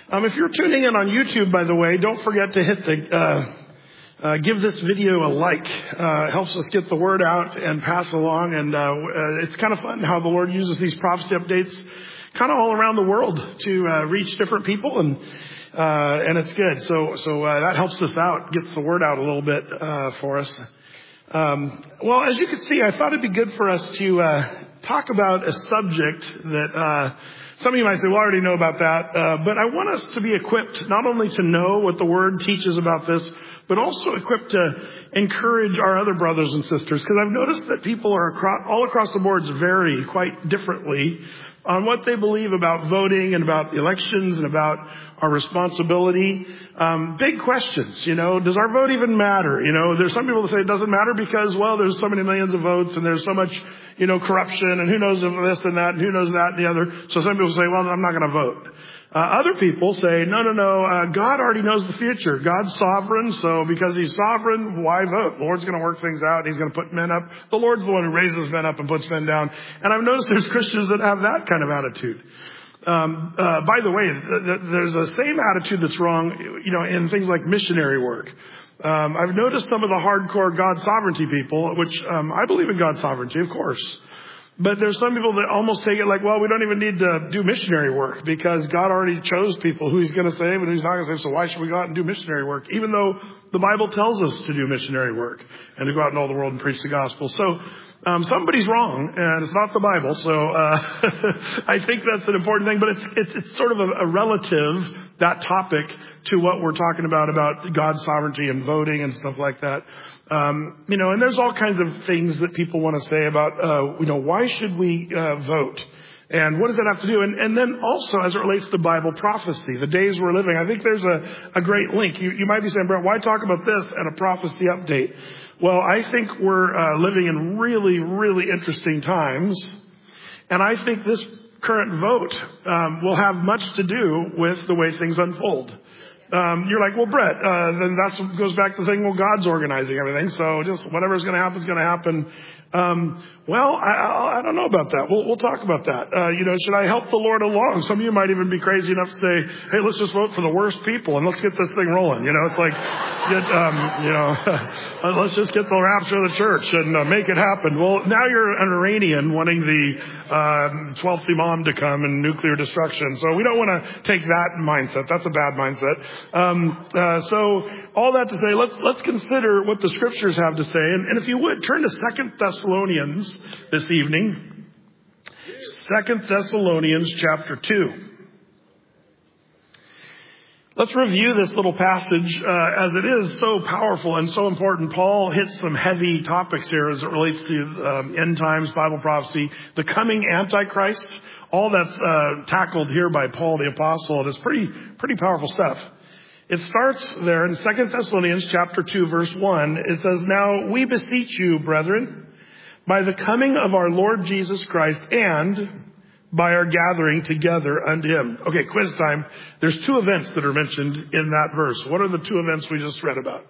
If you're tuning in on YouTube, by the way, don't forget to hit the give this video a like. It helps us get the word out and pass along. And it's kind of fun how the Lord uses these prophecy updates kind of all around the world to reach different people, and it's good. So that helps us out, gets the word out a little bit for us. Well, as you can see, I thought it'd be good for us to talk about a subject that some of you might say, well, I already know about that. But I want us to be equipped not only to know what the Word teaches about this, but also equipped to encourage our other brothers and sisters. Because I've noticed that people are all across the boards vary quite differently on what they believe about voting and about the elections and about our responsibility. Big questions, does our vote even matter? There's some people that say it doesn't matter because, well, there's so many millions of votes and there's so much, corruption and who knows of this and that and who knows that and the other. So some people say, well, I'm not going to vote. Other people say, no, God already knows the future. God's sovereign, so because he's sovereign, why vote? The Lord's going to work things out, and he's going to put men up. The Lord's the one who raises men up and puts men down. And I've noticed there's Christians that have that kind of attitude. By the way, there's a same attitude that's wrong, in things like missionary work. I've noticed some of the hardcore God sovereignty people, which I believe in God's sovereignty, of course. But there's some people that almost take it like, well, we don't even need to do missionary work because God already chose people who he's going to save and who's not going to save. So why should we go out and do missionary work? Even though the Bible tells us to do missionary work and to go out in all the world and preach the gospel. So somebody's wrong, and it's not the Bible. So I think that's an important thing. But it's sort of a relative, that topic, to what we're talking about God's sovereignty and voting and stuff like that. And there's all kinds of things that people want to say about, why should we vote? And what does that have to do? And then also, as it relates to Bible prophecy, the days we're living, I think there's a great link. You might be saying, Brent, why talk about this and a prophecy update? Well, I think we're living in really, really interesting times. And I think this current vote will have much to do with the way things unfold. You're like, well, Brett, then that goes back to saying, well, God's organizing everything. So just whatever's going to happen is going to happen. Well, I don't know about that. We'll talk about that. Should I help the Lord along? Some of you might even be crazy enough to say, hey, let's just vote for the worst people and let's get this thing rolling. It's like, let's just get the rapture of the church and make it happen. Well, now you're an Iranian wanting the 12th Imam to come and nuclear destruction. So we don't want to take that mindset. That's a bad mindset. So all that to say, let's consider what the scriptures have to say. And if you would, turn to 2 Thessalonians this evening. 2 Thessalonians chapter 2. Let's review this little passage as it is so powerful and so important. Paul hits some heavy topics here as it relates to end times, Bible prophecy, the coming Antichrist. All that's tackled here by Paul the Apostle. And it's pretty powerful stuff. It starts there in 2 Thessalonians chapter 2, verse 1. It says, now we beseech you, brethren, by the coming of our Lord Jesus Christ and by our gathering together unto him. Okay, quiz time. There's two events that are mentioned in that verse. What are the two events we just read about?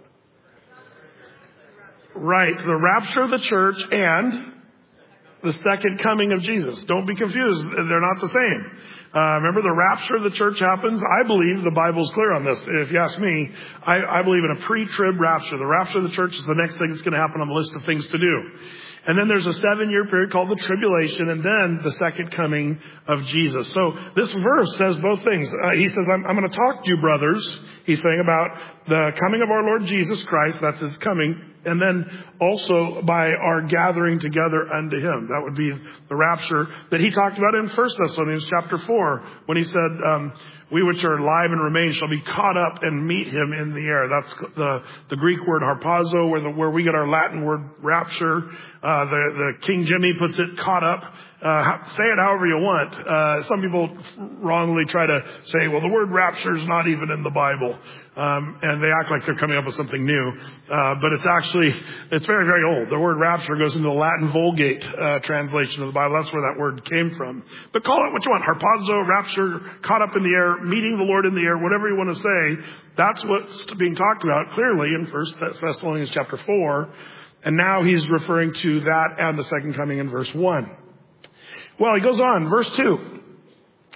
Right, the rapture of the church and the second coming of Jesus. Don't be confused. They're not the same. Remember, the rapture of the church happens. I believe the Bible's clear on this. If you ask me, I believe in a pre-trib rapture. The rapture of the church is the next thing that's going to happen on the list of things to do. And then there's a 7-year period called the tribulation, and then the second coming of Jesus. So this verse says both things. He says, I'm going to talk to you, brothers. He's saying about the coming of our Lord Jesus Christ. That's his coming. And then also by our gathering together unto him. That would be the rapture that he talked about in 1 Thessalonians chapter 4, when he said, we which are alive and remain shall be caught up and meet him in the air. That's the Greek word harpazo, where we get our Latin word rapture. The King Jimmy puts it caught up. Say it however you want. Some people wrongly try to say, well, the word rapture is not even in the Bible. And they act like they're coming up with something new. But it's very, very old. The word rapture goes into the Latin Vulgate translation of the Bible. That's where that word came from. But call it what you want. Harpazo, rapture, caught up in the air, meeting the Lord in the air, whatever you want to say. That's what's being talked about clearly in 1 Thessalonians chapter 4. And now he's referring to that and the second coming in verse 1. Well, he goes on, verse 2.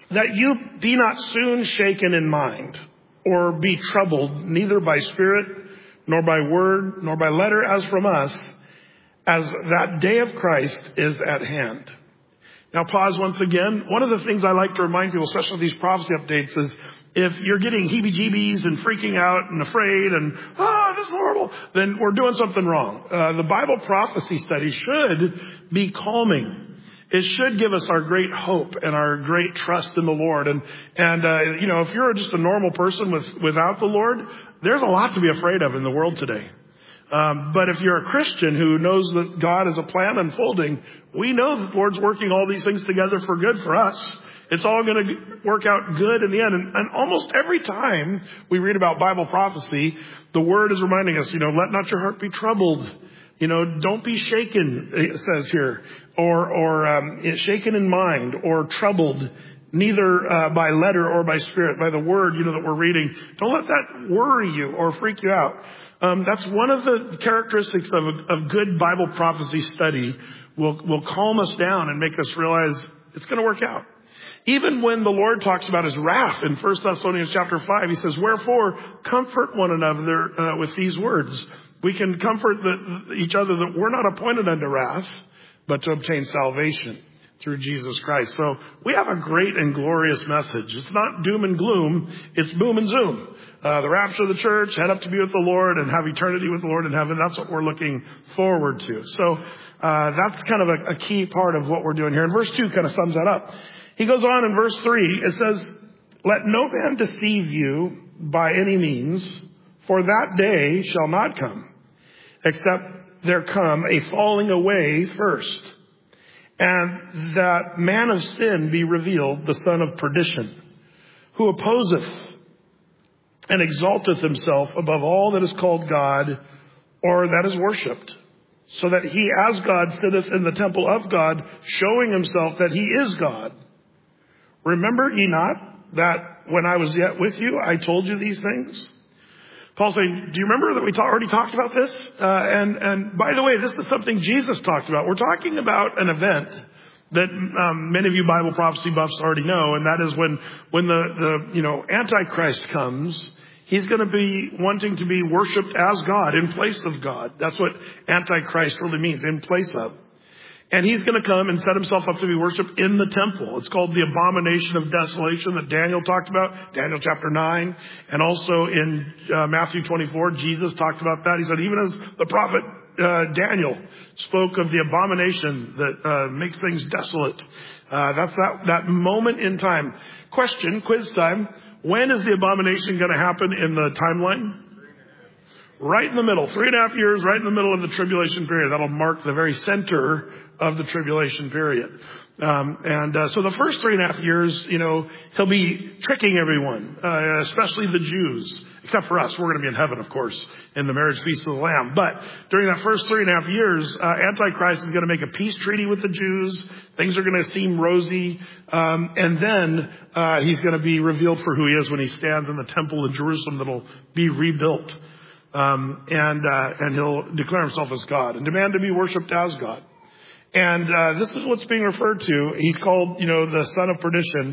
that you be not soon shaken in mind, or be troubled, neither by spirit, nor by word, nor by letter as from us, as that day of Christ is at hand. Now pause once again. One of the things I like to remind people, especially these prophecy updates, is if you're getting heebie-jeebies and freaking out and afraid and, this is horrible, then we're doing something wrong. The Bible prophecy study should be calming. It should give us our great hope and our great trust in the Lord. And if you're just a normal person without the Lord, there's a lot to be afraid of in the world today. But if you're a Christian who knows that God is a plan unfolding, we know that the Lord's working all these things together for good for us. It's all going to work out good in the end. And almost every time we read about Bible prophecy, the Word is reminding us, let not your heart be troubled. Don't be shaken, it says here, or shaken in mind, or troubled, neither by letter or by spirit, by the word, that we're reading. Don't let that worry you or freak you out. That's one of the characteristics of good Bible prophecy study. Will calm us down and make us realize it's going to work out. Even when the Lord talks about his wrath in 1 Thessalonians chapter 5, he says, wherefore comfort one another with these words. We can comfort each other that we're not appointed unto wrath, but to obtain salvation through Jesus Christ. So we have a great and glorious message. It's not doom and gloom. It's boom and zoom. The rapture of the church, head up to be with the Lord and have eternity with the Lord in heaven. That's what we're looking forward to. So that's kind of a key part of what we're doing here. And verse 2 kind of sums that up. He goes on in verse 3. It says, let no man deceive you by any means, for that day shall not come, except there come a falling away first, and that man of sin be revealed, the son of perdition, who opposeth and exalteth himself above all that is called God, or that is worshipped, so that he as God sitteth in the temple of God, showing himself that he is God. Remember ye not that when I was yet with you, I told you these things? Paul's saying, do you remember that we already talked about this? And by the way, this is something Jesus talked about. We're talking about an event that many of you Bible prophecy buffs already know, and that is when the Antichrist comes, he's going to be wanting to be worshipped as God, in place of God. That's what Antichrist really means, in place of. And he's going to come and set himself up to be worshipped in the temple. It's called the abomination of desolation that Daniel talked about, Daniel chapter 9. And also in Matthew 24, Jesus talked about that. He said, even as the prophet Daniel spoke of the abomination that makes things desolate. That's that moment in time. Question, quiz time. When is the abomination going to happen in the timeline? Right in the middle, 3.5 years, right in the middle of the tribulation period. That'll mark the very center of the tribulation period. So the first 3.5 years, he'll be tricking everyone, especially the Jews, except for us. We're going to be in heaven, of course, in the marriage feast of the Lamb. But during that first 3.5 years, Antichrist is going to make a peace treaty with the Jews. Things are going to seem rosy. And then he's going to be revealed for who he is when he stands in the temple in Jerusalem that'll be rebuilt. And he'll declare himself as God and demand to be worshipped as God. And this is what's being referred to. He's called, the son of perdition,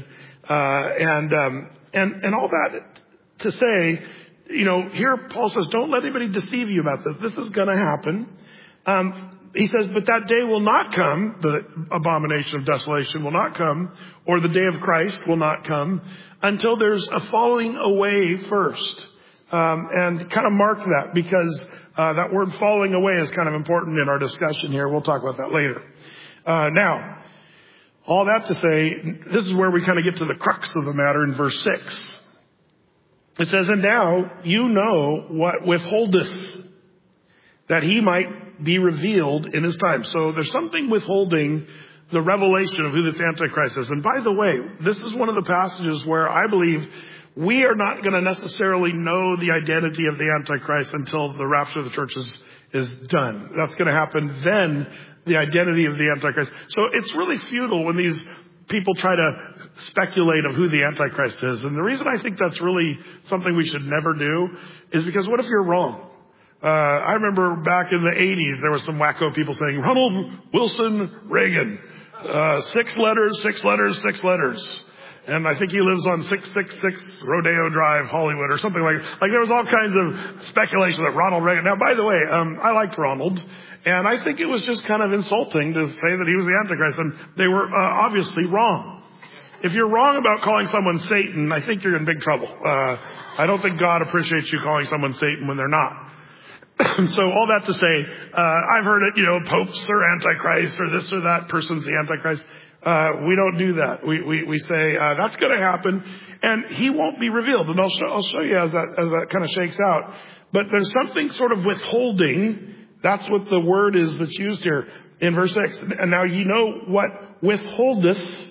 and all that to say, here Paul says, don't let anybody deceive you about this. This is going to happen. He says, but that day will not come. The abomination of desolation will not come, or the day of Christ will not come until there's a falling away first. And kind of mark that, because that word falling away is kind of important in our discussion here. We'll talk about that later. Now, all that to say, this is where we kind of get to the crux of the matter in verse 6. It says, and now you know what withholdeth, that he might be revealed in his time. So there's something withholding the revelation of who this Antichrist is. And by the way, this is one of the passages where I believe we are not going to necessarily know the identity of the Antichrist until the rapture of the church is done. That's going to happen then, the identity of the Antichrist. So it's really futile when these people try to speculate of who the Antichrist is. And the reason I think that's really something we should never do is because what if you're wrong? I remember back in the 80s, there were some wacko people saying, Ronald Wilson Reagan, 6 letters, 6 letters, 6 letters. And I think he lives on 666 Rodeo Drive, Hollywood, or something like there was all kinds of speculation that Ronald Reagan. Now, by the way, I liked Ronald, and I think it was just kind of insulting to say that he was the Antichrist, and they were obviously wrong. If you're wrong about calling someone Satan, I think you're in big trouble. I don't think God appreciates you calling someone Satan when they're not. So all that to say, I've heard it, popes are Antichrist, or this or that person's the Antichrist. We don't do that. We say, that's going to happen, and he won't be revealed. And I'll show you as that kind of shakes out. But there's something sort of withholding. That's what the word is that's used here in verse 6. And now you know what withholdeth,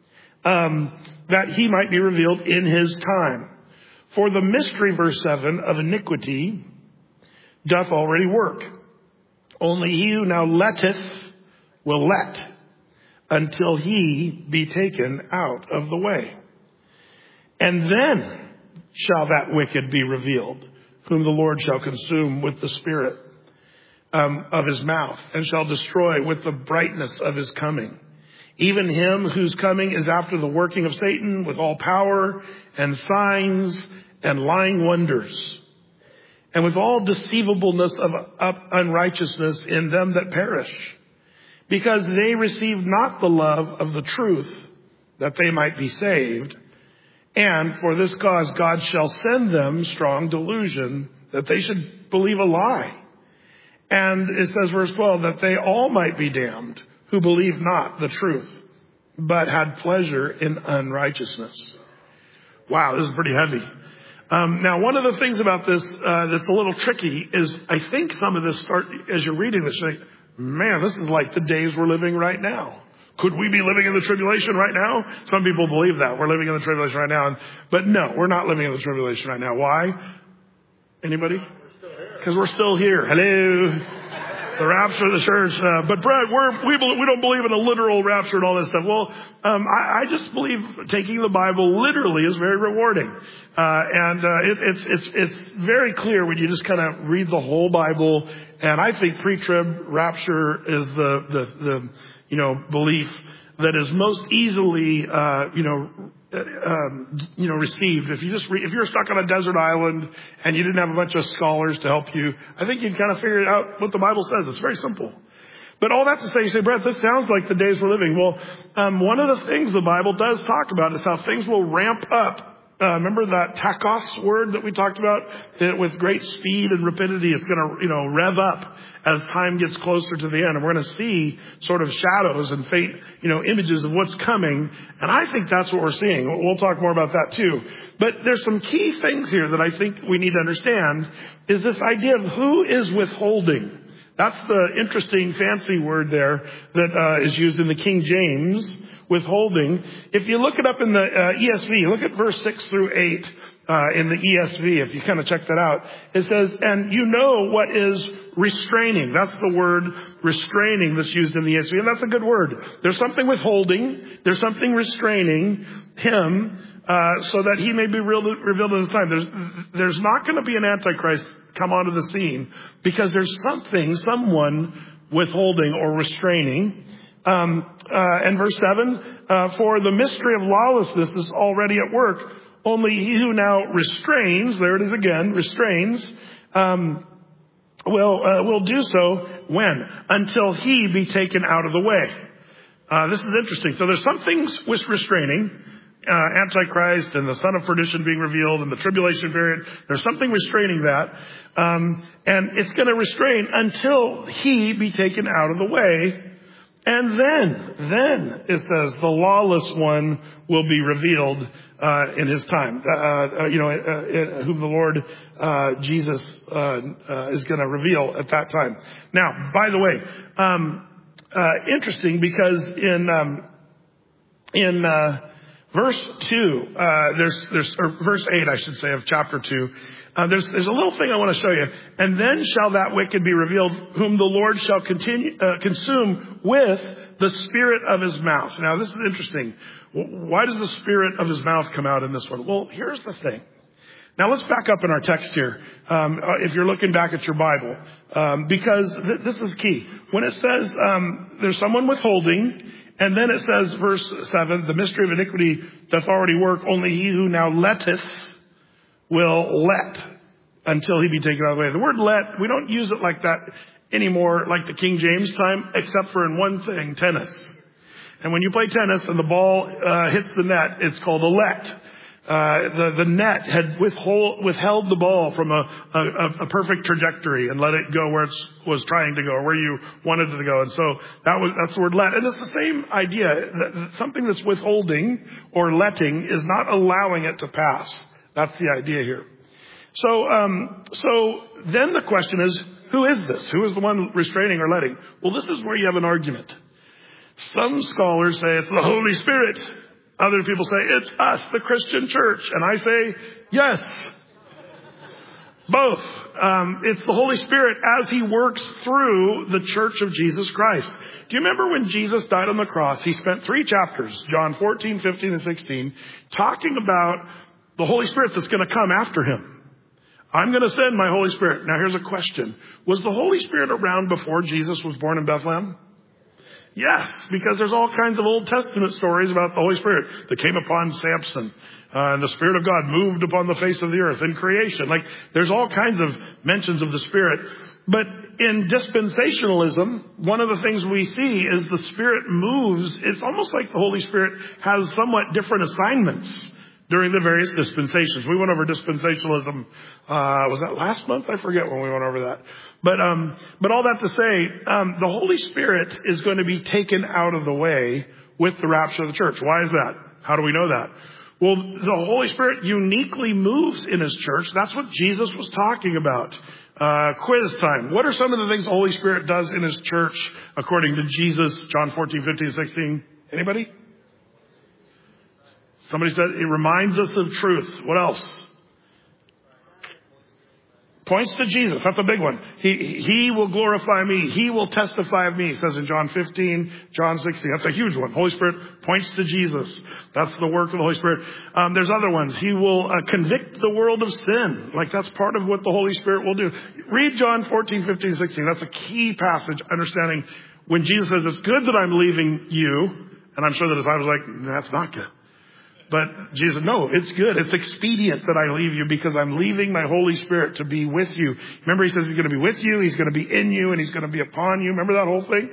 that he might be revealed in his time. For the mystery, verse 7, of iniquity doth already work. Only he who now letteth will let, until he be taken out of the way. And then shall that wicked be revealed, whom the Lord shall consume with the spirit of his mouth, and shall destroy with the brightness of his coming. Even him whose coming is after the working of Satan, with all power and signs and lying wonders, and with all deceivableness of unrighteousness in them that perish, because they received not the love of the truth, that they might be saved. And for this cause God shall send them strong delusion, that they should believe a lie. And it says, verse 12, that they all might be damned, who believed not the truth, but had pleasure in unrighteousness. Wow, this is pretty heavy. Now, one of the things about this that's a little tricky is I think some of this as you're reading this, you think, man, this is like the days we're living right now. Could we be living in the tribulation right now? Some people believe that. We're living in the tribulation right now. But no, we're not living in the tribulation right now. Why? Anybody? Because we're still here. Hello. The rapture of the church. But Brad, we don't believe in a literal rapture and all this stuff. Well, I just believe taking the Bible literally is very rewarding. It's very clear when you just kind of read the whole Bible. And I think pre-trib rapture is the belief that is most easily, received. If you're stuck on a desert island and you didn't have a bunch of scholars to help you, I think you'd kind of figure out what the Bible says. It's very simple. But all that to say, you say, Brett, this sounds like the days we're living. Well, one of the things the Bible does talk about is how things will ramp up. Remember that tachos word that we talked about? With great speed and rapidity, it's going to, rev up as time gets closer to the end. And we're going to see sort of shadows and faint, images of what's coming. And I think that's what we're seeing. We'll talk more about that too. But there's some key things here that I think we need to understand is this idea of who is withholding. That's the interesting fancy word there that is used in the King James, withholding. If you look it up in the ESV, look at verse 6 through 8 in the ESV, if you kind of check that out. It says, and you know what is restraining. That's the word restraining that's used in the ESV, and that's a good word. There's something withholding. There's something restraining him so that he may be revealed in his time. There's not going to be an Antichrist come onto the scene because there's someone withholding or restraining. And verse 7, for the mystery of lawlessness is already at work. Only he who now restrains, there it is again, restrains, will do so when? Until he be taken out of the way. This is interesting. So there's some things with restraining, Antichrist and the son of perdition being revealed and the tribulation period. There's something restraining that. And it's going to restrain until he be taken out of the way. And then it says the lawless one will be revealed in his time, whom the Lord Jesus is going to reveal at that time. Now, by the way, interesting because in verse 2, verse 8, I should say, of chapter 2. There's a little thing I want to show you. And then shall that wicked be revealed, whom the Lord shall consume with the spirit of his mouth. Now, this is interesting. Why does the spirit of his mouth come out in this one? Well, here's the thing. Now let's back up in our text here. If you're looking back at your Bible, because this is key. When it says there's someone withholding, and then it says, verse 7, the mystery of iniquity doth already work. Only he who now letteth will let until he be taken out of the way. The word let, we don't use it like that anymore, like the King James time, except for in one thing, tennis. And when you play tennis and the ball hits the net, it's called a let. The net had withheld the ball from a perfect trajectory and let it go where it was trying to go, or where you wanted it to go. And so that's the word let. And it's the same idea. That something that's withholding or letting is not allowing it to pass. That's the idea here. So then the question is, who is this? Who is the one restraining or letting? Well, this is where you have an argument. Some scholars say it's the Holy Spirit. Other people say it's us, the Christian church. And I say, yes, both. It's the Holy Spirit as he works through the church of Jesus Christ. Do you remember when Jesus died on the cross? He spent 3 chapters, John 14, 15, and 16, talking about the Holy Spirit that's going to come after him. I'm going to send my Holy Spirit. Now here's a question. Was the Holy Spirit around before Jesus was born in Bethlehem? Yes, because there's all kinds of Old Testament stories about the Holy Spirit that came upon Samson. And the Spirit of God moved upon the face of the earth in creation. Like, there's all kinds of mentions of the Spirit. But in dispensationalism, one of the things we see is the Spirit moves. It's almost like the Holy Spirit has somewhat different assignments during the various dispensations. We went over dispensationalism, was that last month? I forget when we went over that. But all that to say, the Holy Spirit is going to be taken out of the way with the rapture of the church. Why is that? How do we know that? Well, the Holy Spirit uniquely moves in his church. That's what Jesus was talking about. Quiz time. What are some of the things the Holy Spirit does in his church according to Jesus, John 14, 15, 16? Anybody? Somebody said it reminds us of truth. What else? Points to Jesus. That's a big one. He will glorify me. He will testify of me, it says in John 15, John 16. That's a huge one. Holy Spirit points to Jesus. That's the work of the Holy Spirit. There's other ones. He will convict the world of sin. Like, that's part of what the Holy Spirit will do. Read John 14, 15, 16. That's a key passage, understanding when Jesus says, it's good that I'm leaving you. And I'm sure the disciples are like, that's not good. But Jesus said, no, it's good. It's expedient that I leave you because I'm leaving my Holy Spirit to be with you. Remember, he says he's going to be with you, he's going to be in you, and he's going to be upon you. Remember that whole thing?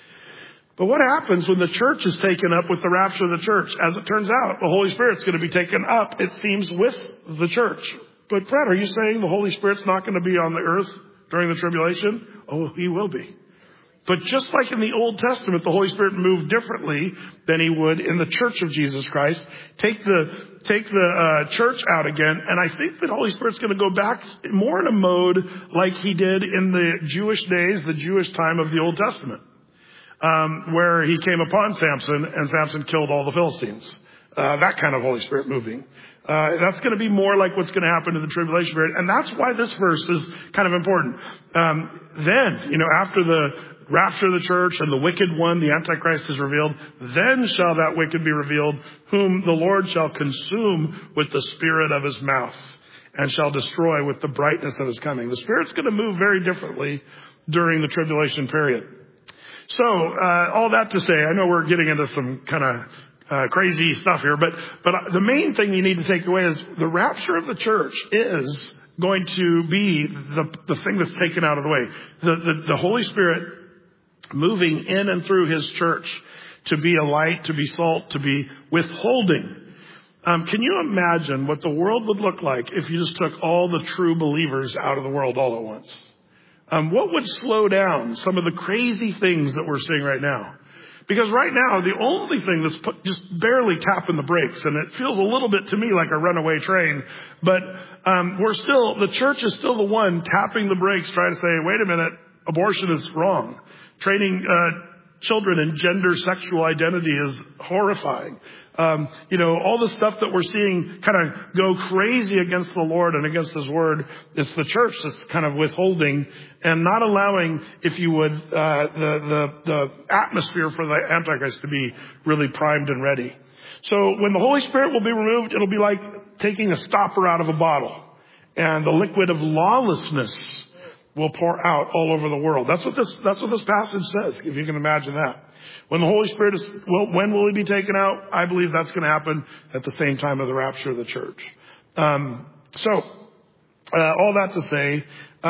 But what happens when the church is taken up with the rapture of the church? As it turns out, the Holy Spirit's going to be taken up, it seems, with the church. But Fred, are you saying the Holy Spirit's not going to be on the earth during the tribulation? Oh, he will be. But just like in the Old Testament, the Holy Spirit moved differently than he would in the church of Jesus Christ. Take the church out again. And I think that the Holy Spirit's going to go back more in a mode like he did in the Jewish days, the Jewish time of the Old Testament, where he came upon Samson and Samson killed all the Philistines. That kind of Holy Spirit moving. That's going to be more like what's going to happen in the tribulation period. And that's why this verse is kind of important. Then, after the rapture of the church and the wicked one, the Antichrist, is revealed, then shall that wicked be revealed, whom the Lord shall consume with the spirit of his mouth and shall destroy with the brightness of his coming. The Spirit's going to move very differently during the tribulation period. So, all that to say, I know we're getting into some kind of crazy stuff here, but the main thing you need to take away is the rapture of the church is going to be the thing that's taken out of the way. The Holy Spirit moving in and through his church to be a light, to be salt, to be withholding. Can you imagine what the world would look like if you just took all the true believers out of the world all at once? What would slow down some of the crazy things that we're seeing right now? Because right now, the only thing that's just barely tapping the brakes, and it feels a little bit to me like a runaway train, but the church is still the one tapping the brakes, trying to say, wait a minute, abortion is wrong. Training children in gender sexual identity is horrifying. All the stuff that we're seeing kind of go crazy against the Lord and against his word, it's the church that's kind of withholding and not allowing, if you would, the atmosphere for the Antichrist to be really primed and ready. So when the Holy Spirit will be removed, it'll be like taking a stopper out of a bottle. and the liquid of lawlessness will pour out all over the world. That's what this passage says, if you can imagine that. When the Holy Spirit when will he be taken out? I believe that's going to happen at the same time of the rapture of the church. All that to say,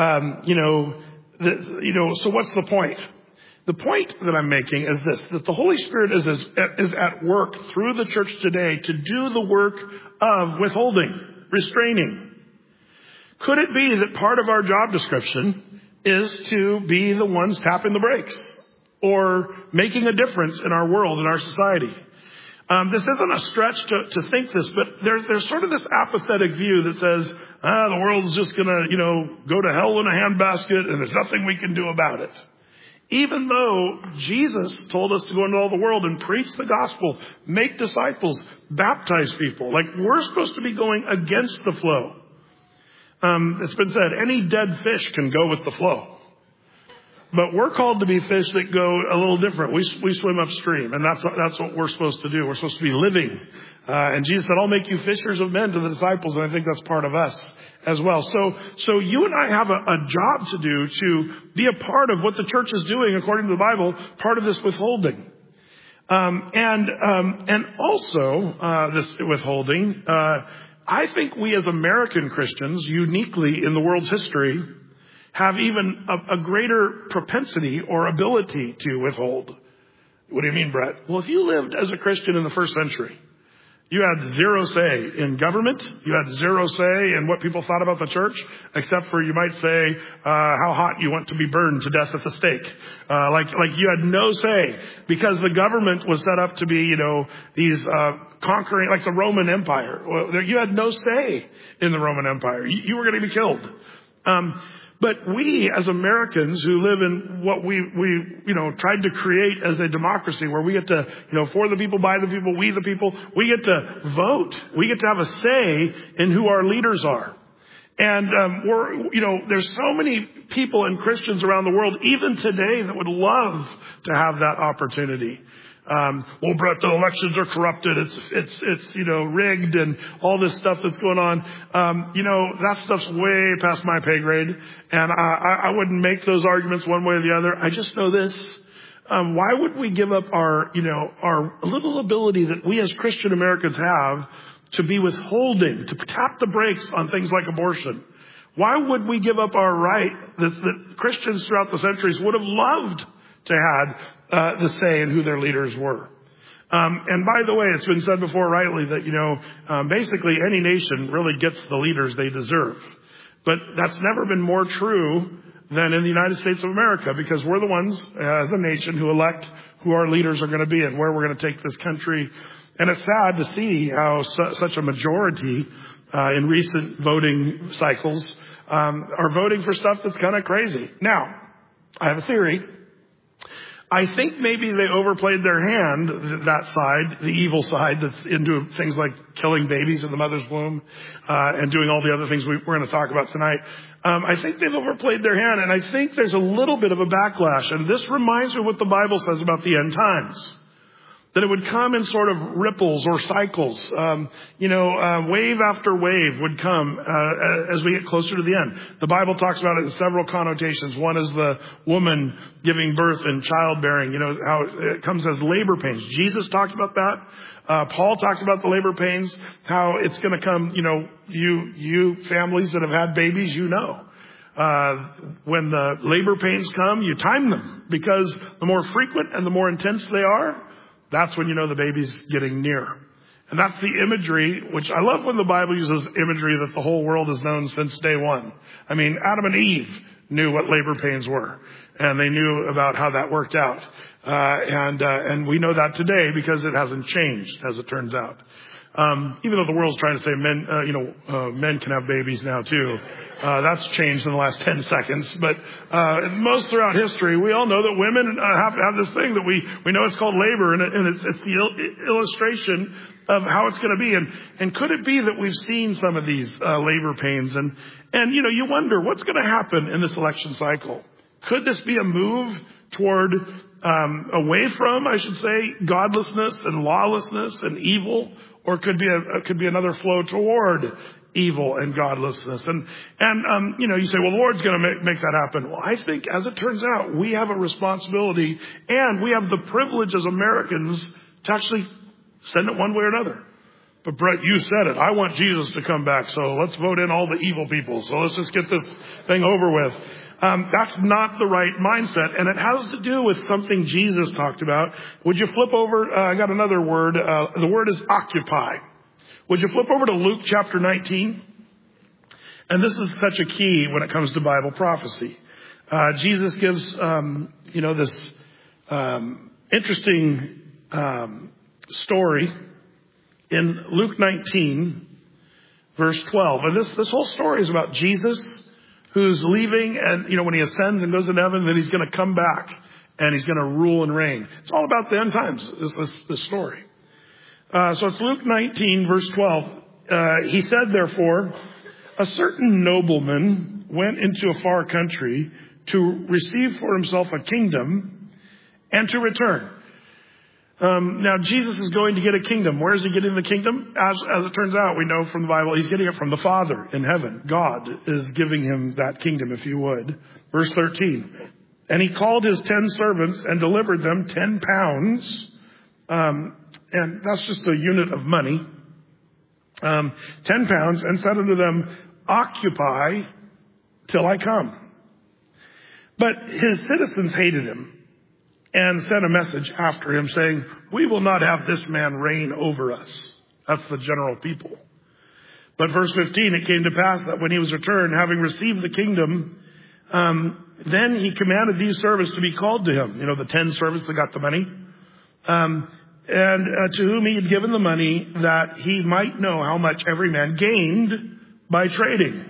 so what's the point? The point that I'm making is this, that the Holy Spirit is at work through the church today to do the work of withholding, restraining. Could it be that part of our job description is to be the ones tapping the brakes or making a difference in our world, in our society? This isn't a stretch to think this, but there's sort of this apathetic view that says, the world's just gonna, go to hell in a handbasket and there's nothing we can do about it. Even though Jesus told us to go into all the world and preach the gospel, make disciples, baptize people, like we're supposed to be going against the flow. It's been said, any dead fish can go with the flow. But we're called to be fish that go a little different. We swim upstream, and that's what we're supposed to do. We're supposed to be living. And Jesus said, I'll make you fishers of men to the disciples, and I think that's part of us as well. So you and I have a job to do to be a part of what the church is doing according to the Bible, part of this withholding. And also this withholding, I think we as American Christians, uniquely in the world's history, have even a greater propensity or ability to withhold. What do you mean, Brett? Well, if you lived as a Christian in the first century, you had zero say in government. You had zero say in what people thought about the church, except for you might say how hot you want to be burned to death at the stake. Like you had no say because the government was set up to be, these conquering, like the Roman Empire. Well, you had no say in the Roman Empire. You were going to be killed. But we, as Americans who live in what we tried to create as a democracy where we get to, for the people, by the people, we the people, we get to vote. We get to have a say in who our leaders are. And, there's so many people and Christians around the world, even today, that would love to have that opportunity. Well, Brett, the elections are corrupted. It's rigged and all this stuff that's going on. That stuff's way past my pay grade. And I wouldn't make those arguments one way or the other. I just know this. Why would we give up our little ability that we as Christian Americans have to be withholding, to tap the brakes on things like abortion? Why would we give up our right that Christians throughout the centuries would have loved to have the say in who their leaders were? And by the way, it's been said before rightly that, basically any nation really gets the leaders they deserve. But that's never been more true than in the United States of America, because we're the ones as a nation who elect who our leaders are going to be and where we're going to take this country. And it's sad to see how such a majority in recent voting cycles are voting for stuff that's kind of crazy. Now, I have a theory. I think maybe they overplayed their hand, that side, the evil side that's into things like killing babies in the mother's womb, and doing all the other things we're going to talk about tonight. I think they've overplayed their hand, and I think there's a little bit of a backlash. And this reminds me of what the Bible says about the end times. That it would come in sort of ripples or cycles. Wave after wave would come as we get closer to the end. The Bible talks about it in several connotations. One is the woman giving birth and childbearing, how it comes as labor pains. Jesus talked about that. Paul talked about the labor pains, how it's going to come, you families that have had babies, when the labor pains come, you time them, because the more frequent and the more intense they are, that's when the baby's getting near. And that's the imagery, which I love when the Bible uses imagery that the whole world has known since day one. I mean, Adam and Eve knew what labor pains were, and they knew about how that worked out. And we know that today because it hasn't changed, as it turns out. Even though the world's trying to say men can have babies now too. That's changed in the last 10 seconds. But most throughout history, we all know that women have this thing that we know it's called labor, and it's the illustration of how it's going to be. And could it be that we've seen some of these labor pains? And you wonder what's going to happen in this election cycle. Could this be a move toward away from, I should say, godlessness and lawlessness and evil? Or could be another flow toward evil and godlessness. And you say, well, the Lord's going to make that happen. Well, I think as it turns out, we have a responsibility and we have the privilege as Americans to actually send it one way or another. But Brett, you said it. I want Jesus to come back. So let's vote in all the evil people. So let's just get this thing over with. That's not the right mindset. And it has to do with something Jesus talked about. Would you flip over? I got another word. The word is occupy. Would you flip over to Luke chapter 19? And this is such a key when it comes to Bible prophecy. Jesus gives, this interesting story in Luke 19, verse 12. And this whole story is about Jesus who's leaving, and, when he ascends and goes into heaven, then he's going to come back and he's going to rule and reign. It's all about the end times, this story. So it's Luke 19, verse 12. He said, therefore, a certain nobleman went into a far country to receive for himself a kingdom and to return. Now, Jesus is going to get a kingdom. Where is he getting the kingdom? As it turns out, we know from the Bible, he's getting it from the Father in heaven. God is giving him that kingdom, if you would. Verse 13. And he called his 10 servants and delivered them 10 pounds. And that's just a unit of money. 10 pounds, and said unto them, occupy till I come. But his citizens hated him and sent a message after him saying, we will not have this man reign over us. That's the general people. But verse 15, it came to pass that when he was returned, having received the kingdom, then he commanded these servants to be called to him. The 10 servants that got the money. And to whom he had given the money, that he might know how much every man gained by trading.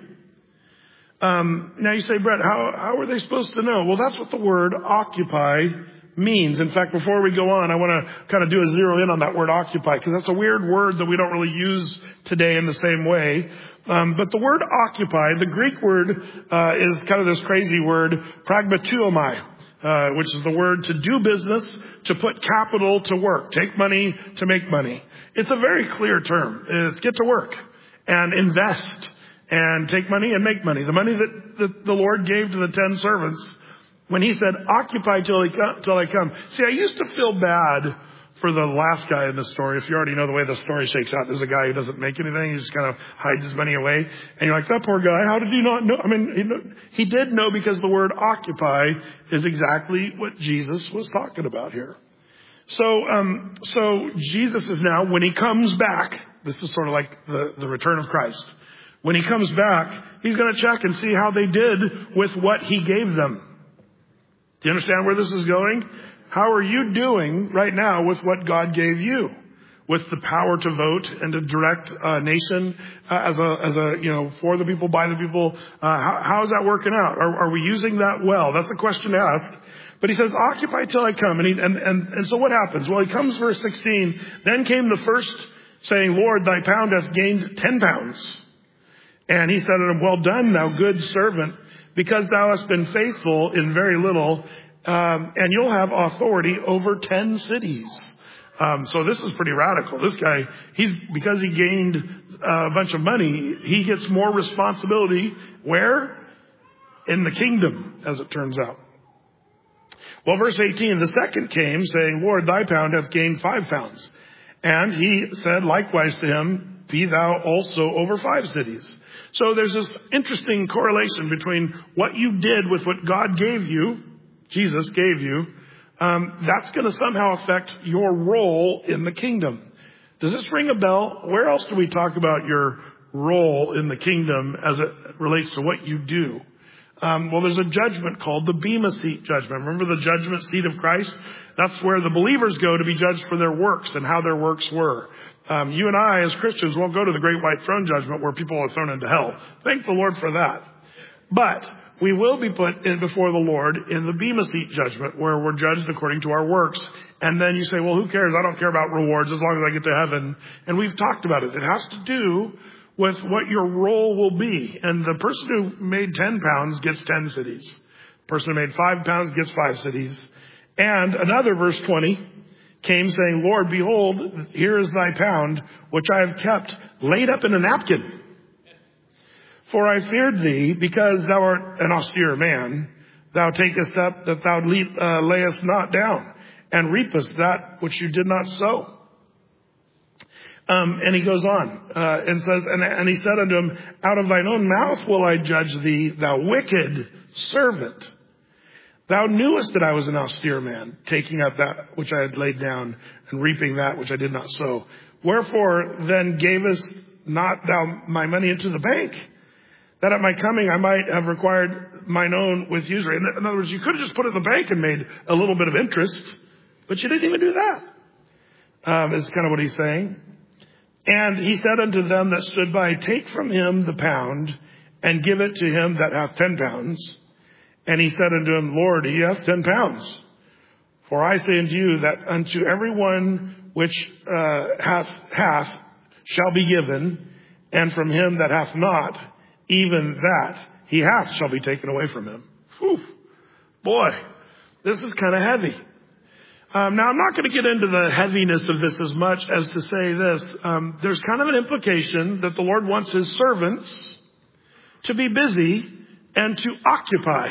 Now you say, Brett, how are they supposed to know? Well, that's what the word occupy means. In fact, before we go on, I want to kind of do a zero in on that word occupy, because that's a weird word that we don't really use today in the same way. But the word occupy, the Greek word is kind of this crazy word, pragmatuomai, which is the word to do business, to put capital to work, take money to make money. It's a very clear term. It's get to work and invest and take money and make money. The money that the Lord gave to the 10 servants, when he said, occupy till I come. See, I used to feel bad for the last guy in the story. If you already know the way the story shakes out, there's a guy who doesn't make anything. He just kind of hides his money away. And you're like, that poor guy, how did you not know? I mean, he did know, because the word occupy is exactly what Jesus was talking about here. So Jesus is now, when he comes back, this is sort of like the return of Christ. When he comes back, he's going to check and see how they did with what he gave them. Do you understand where this is going? How are you doing right now with what God gave you? With the power to vote and to direct a nation as a for the people, by the people. How is that working out? Are we using that well? That's a question to ask. But he says, occupy till I come. And so what happens? Well, he comes, verse 16. Then came the first, saying, Lord, thy pound hath gained 10 pounds. And he said unto him, well done, thou good servant, because thou hast been faithful in very little, and you'll have authority over 10 cities. So this is pretty radical. This guy, because he gained a bunch of money, he gets more responsibility. Where? In the kingdom, as it turns out. Well, verse 18, the second came, saying, Lord, thy pound hath gained 5 pounds. And he said likewise to him, be thou also over 5 cities. So there's this interesting correlation between what you did with what God gave you, Jesus gave you, that's going to somehow affect your role in the kingdom. Does this ring a bell? Where else do we talk about your role in the kingdom as it relates to what you do? Well, there's a judgment called the Bema Seat judgment. Remember the judgment seat of Christ? That's where the believers go to be judged for their works and how their works were. You and I, as Christians, won't go to the great white throne judgment where people are thrown into hell. Thank the Lord for that. But we will be put in before the Lord in the Bema Seat judgment, where we're judged according to our works. And then you say, well, who cares? I don't care about rewards as long as I get to heaven. And we've talked about it. It has to do with what your role will be. And the person who made 10 pounds gets 10 cities. The person who made 5 pounds gets 5 cities. And another, verse 20, came saying, Lord, behold, here is thy pound, which I have kept laid up in a napkin. For I feared thee, because thou art an austere man. Thou takest up that thou layest not down, and reapest that which you did not sow. And he goes on and says, and he said unto him, out of thine own mouth will I judge thee, thou wicked servant. Thou knewest that I was an austere man, taking up that which I had laid down, and reaping that which I did not sow. Wherefore then gavest not thou my money into the bank, that at my coming I might have required mine own with usury? In other words, you could have just put it in the bank and made a little bit of interest, but you didn't even do that. Is kind of what he's saying. And he said unto them that stood by, take from him the pound, and give it to him that hath 10 pounds. And he said unto him, Lord, he hath 10 pounds. For I say unto you that unto every one which hath shall be given, and from him that hath not, even that he hath shall be taken away from him. Whew. Boy, this is kind of heavy. Now, I'm not going to get into the heaviness of this as much as to say this. There's kind of an implication that the Lord wants his servants to be busy and to occupy,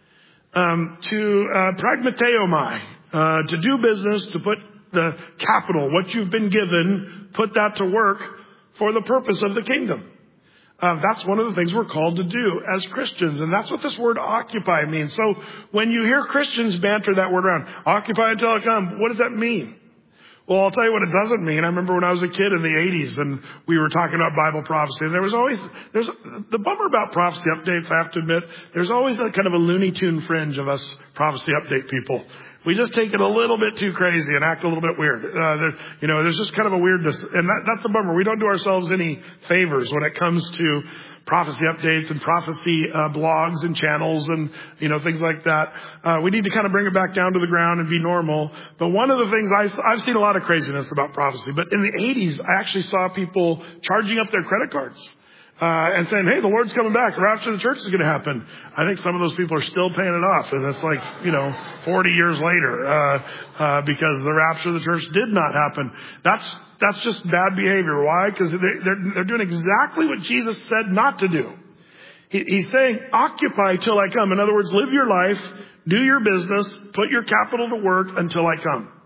to pragmateomai, to do business, to put the capital, what you've been given, put that to work for the purpose of the kingdom. That's one of the things we're called to do as Christians. And that's what this word occupy means. So when you hear Christians banter that word around, occupy until I come, what does that mean? Well, I'll tell you what it doesn't mean. I remember when I was a kid in the 80s and we were talking about Bible prophecy, and there's the bummer about prophecy updates, I have to admit, there's always a kind of a Looney Tune fringe of us prophecy update people. We just take it a little bit too crazy and act a little bit weird. There's just kind of a weirdness, and that's the bummer. We don't do ourselves any favors when it comes to prophecy updates and prophecy blogs and channels and things like that. We need to kind of bring it back down to the ground and be normal. But one of the things I've seen a lot of craziness about prophecy. But in the 80s, I actually saw people charging up their credit cards. And saying, hey, the Lord's coming back. The rapture of the church is going to happen. I think some of those people are still paying it off. And it's like, 40 years later, because the rapture of the church did not happen. That's just bad behavior. Why? Because they're doing exactly what Jesus said not to do. He's saying, occupy till I come. In other words, live your life, do your business, put your capital to work until I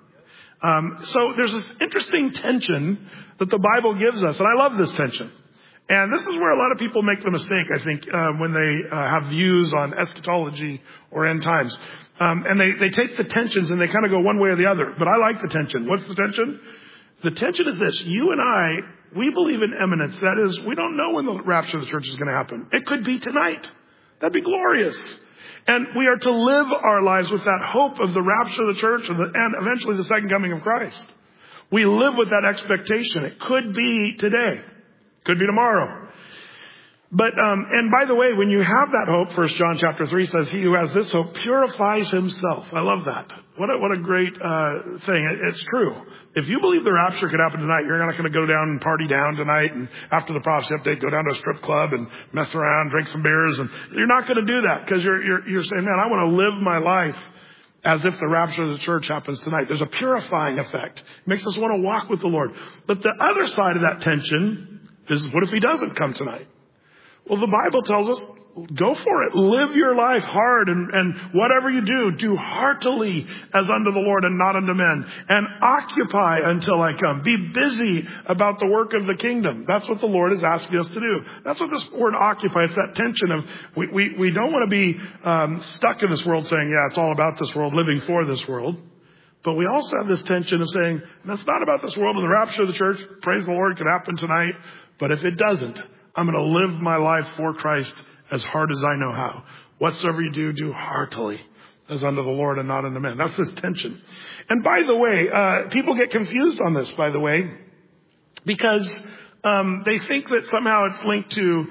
come. So there's this interesting tension that the Bible gives us. And I love this tension. And this is where a lot of people make the mistake, I think, when they have views on eschatology or end times. And they take the tensions and they kind of go one way or the other. But I like the tension. What's the tension? The tension is this. You and I, we believe in imminence. That is, we don't know when the rapture of the church is going to happen. It could be tonight. That'd be glorious. And we are to live our lives with that hope of the rapture of the church and eventually the second coming of Christ. We live with that expectation. It could be today. Could be tomorrow. But, and by the way, when you have that hope, 1 John chapter 3 says, he who has this hope purifies himself. I love that. What a great, thing. It's true. If you believe the rapture could happen tonight, you're not going to go down and party down tonight and after the prophecy update, go down to a strip club and mess around, drink some beers. And you're not going to do that because you're saying, man, I want to live my life as if the rapture of the church happens tonight. There's a purifying effect. It makes us want to walk with the Lord. But the other side of that tension is, what if he doesn't come tonight? Well, the Bible tells us, go for it. Live your life hard and whatever you do heartily as unto the Lord and not unto men. And occupy until I come. Be busy about the work of the kingdom. That's what the Lord is asking us to do. That's what this word occupy, it's that tension of, we don't want to be stuck in this world saying, yeah, it's all about this world, living for this world. But we also have this tension of saying, it's not about this world and the rapture of the church. Praise the Lord, could happen tonight. But if it doesn't, I'm going to live my life for Christ as hard as I know how. Whatsoever you do heartily as unto the Lord and not unto men. That's this tension. And by the way, people get confused on this, by the way, because they think that somehow it's linked to,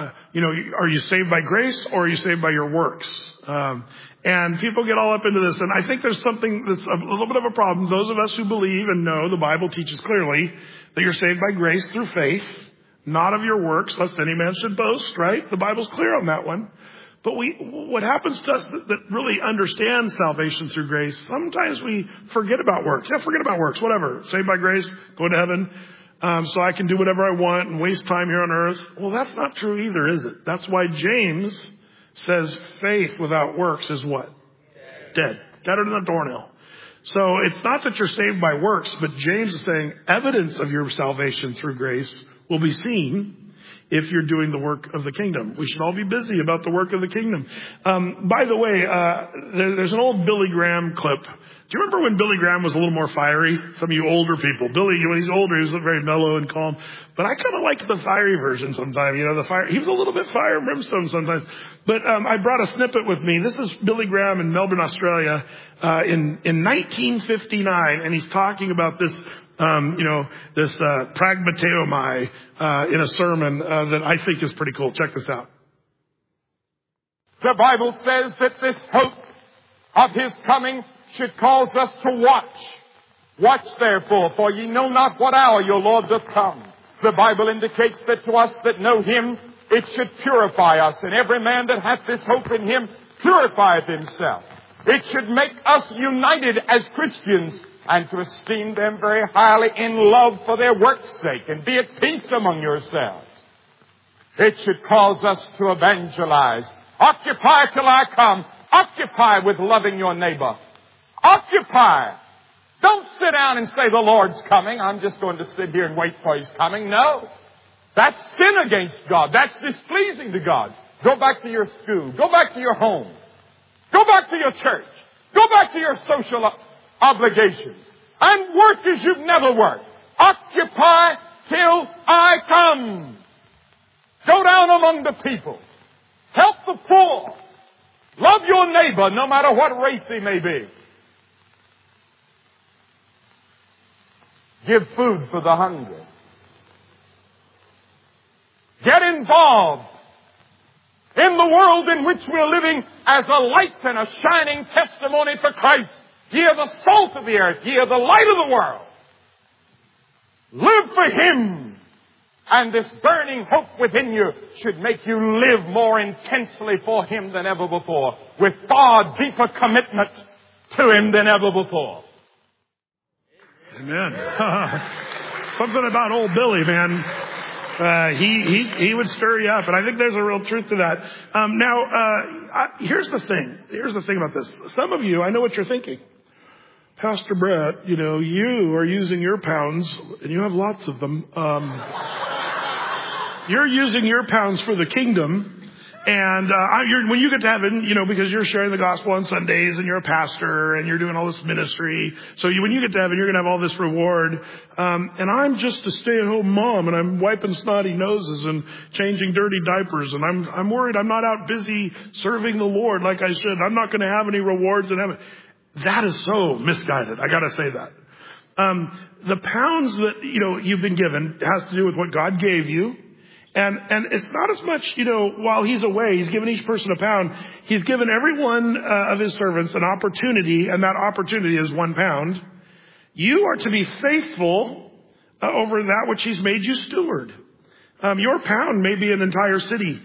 are you saved by grace or are you saved by your works? And people get all up into this. And I think there's something that's a little bit of a problem. Those of us who believe and know the Bible teaches clearly that you're saved by grace through faith, not of your works, lest any man should boast, right? The Bible's clear on that one. But what happens to us that really understands salvation through grace, sometimes we forget about works. Yeah, forget about works, whatever. Saved by grace, go to heaven. so I can do whatever I want and waste time here on earth. Well, that's not true either, is it? That's why James says faith without works is what? Dead. Deader than a doornail. So it's not that you're saved by works, but James is saying evidence of your salvation through grace will be seen if you're doing the work of the kingdom. We should all be busy about the work of the kingdom. By the way, there's an old Billy Graham clip. Do you remember when Billy Graham was a little more fiery? Some of you older people. Billy, when he's older, he was very mellow and calm. But I kind of liked the fiery version sometimes. He was a little bit fire and brimstone sometimes. But I brought a snippet with me. This is Billy Graham in Melbourne, Australia, in 1959, and he's talking about this this pragmateomai in a sermon that I think is pretty cool. Check this out. The Bible says that this hope of His coming should cause us to watch. Watch therefore, for ye know not what hour your Lord doth come. The Bible indicates that to us that know Him, it should purify us. And every man that hath this hope in Him purifieth himself. It should make us united as Christians and to esteem them very highly in love for their work's sake and be at peace among yourselves. It should cause us to evangelize. Occupy till I come. Occupy with loving your neighbor. Occupy. Don't sit down and say the Lord's coming. I'm just going to sit here and wait for His coming. No. That's sin against God. That's displeasing to God. Go back to your school. Go back to your home. Go back to your church. Go back to your social obligations. And work as you've never worked. Occupy till I come. Go down among the people. Help the poor. Love your neighbor no matter what race he may be. Give food for the hungry. Get involved in the world in which we're living as a light and a shining testimony for Christ. Ye are the salt of the earth. Ye are the light of the world. Live for Him. And this burning hope within you should make you live more intensely for Him than ever before, with far deeper commitment to Him than ever before. Amen. Something about old Billy, man. He would stir you up, and I think there's a real truth to that. Here's the thing. Here's the thing about this. Some of you, I know what you're thinking. Pastor Brett, you are using your pounds, and you have lots of them. You're using your pounds for the kingdom. And when you get to heaven, because you're sharing the gospel on Sundays and you're a pastor and you're doing all this ministry. So when you get to heaven, you're going to have all this reward. And I'm just a stay-at-home mom, and I'm wiping snotty noses and changing dirty diapers. And I'm worried I'm not out busy serving the Lord like I should. I'm not going to have any rewards in heaven. That is so misguided. I got to say that. The pounds that, you've been given has to do with what God gave you. And it's not as much, while He's away, He's given each person a pound. He's given every one of His servants an opportunity, and that opportunity is 1 pound. You are to be faithful over that which He's made you steward. Your pound may be an entire city,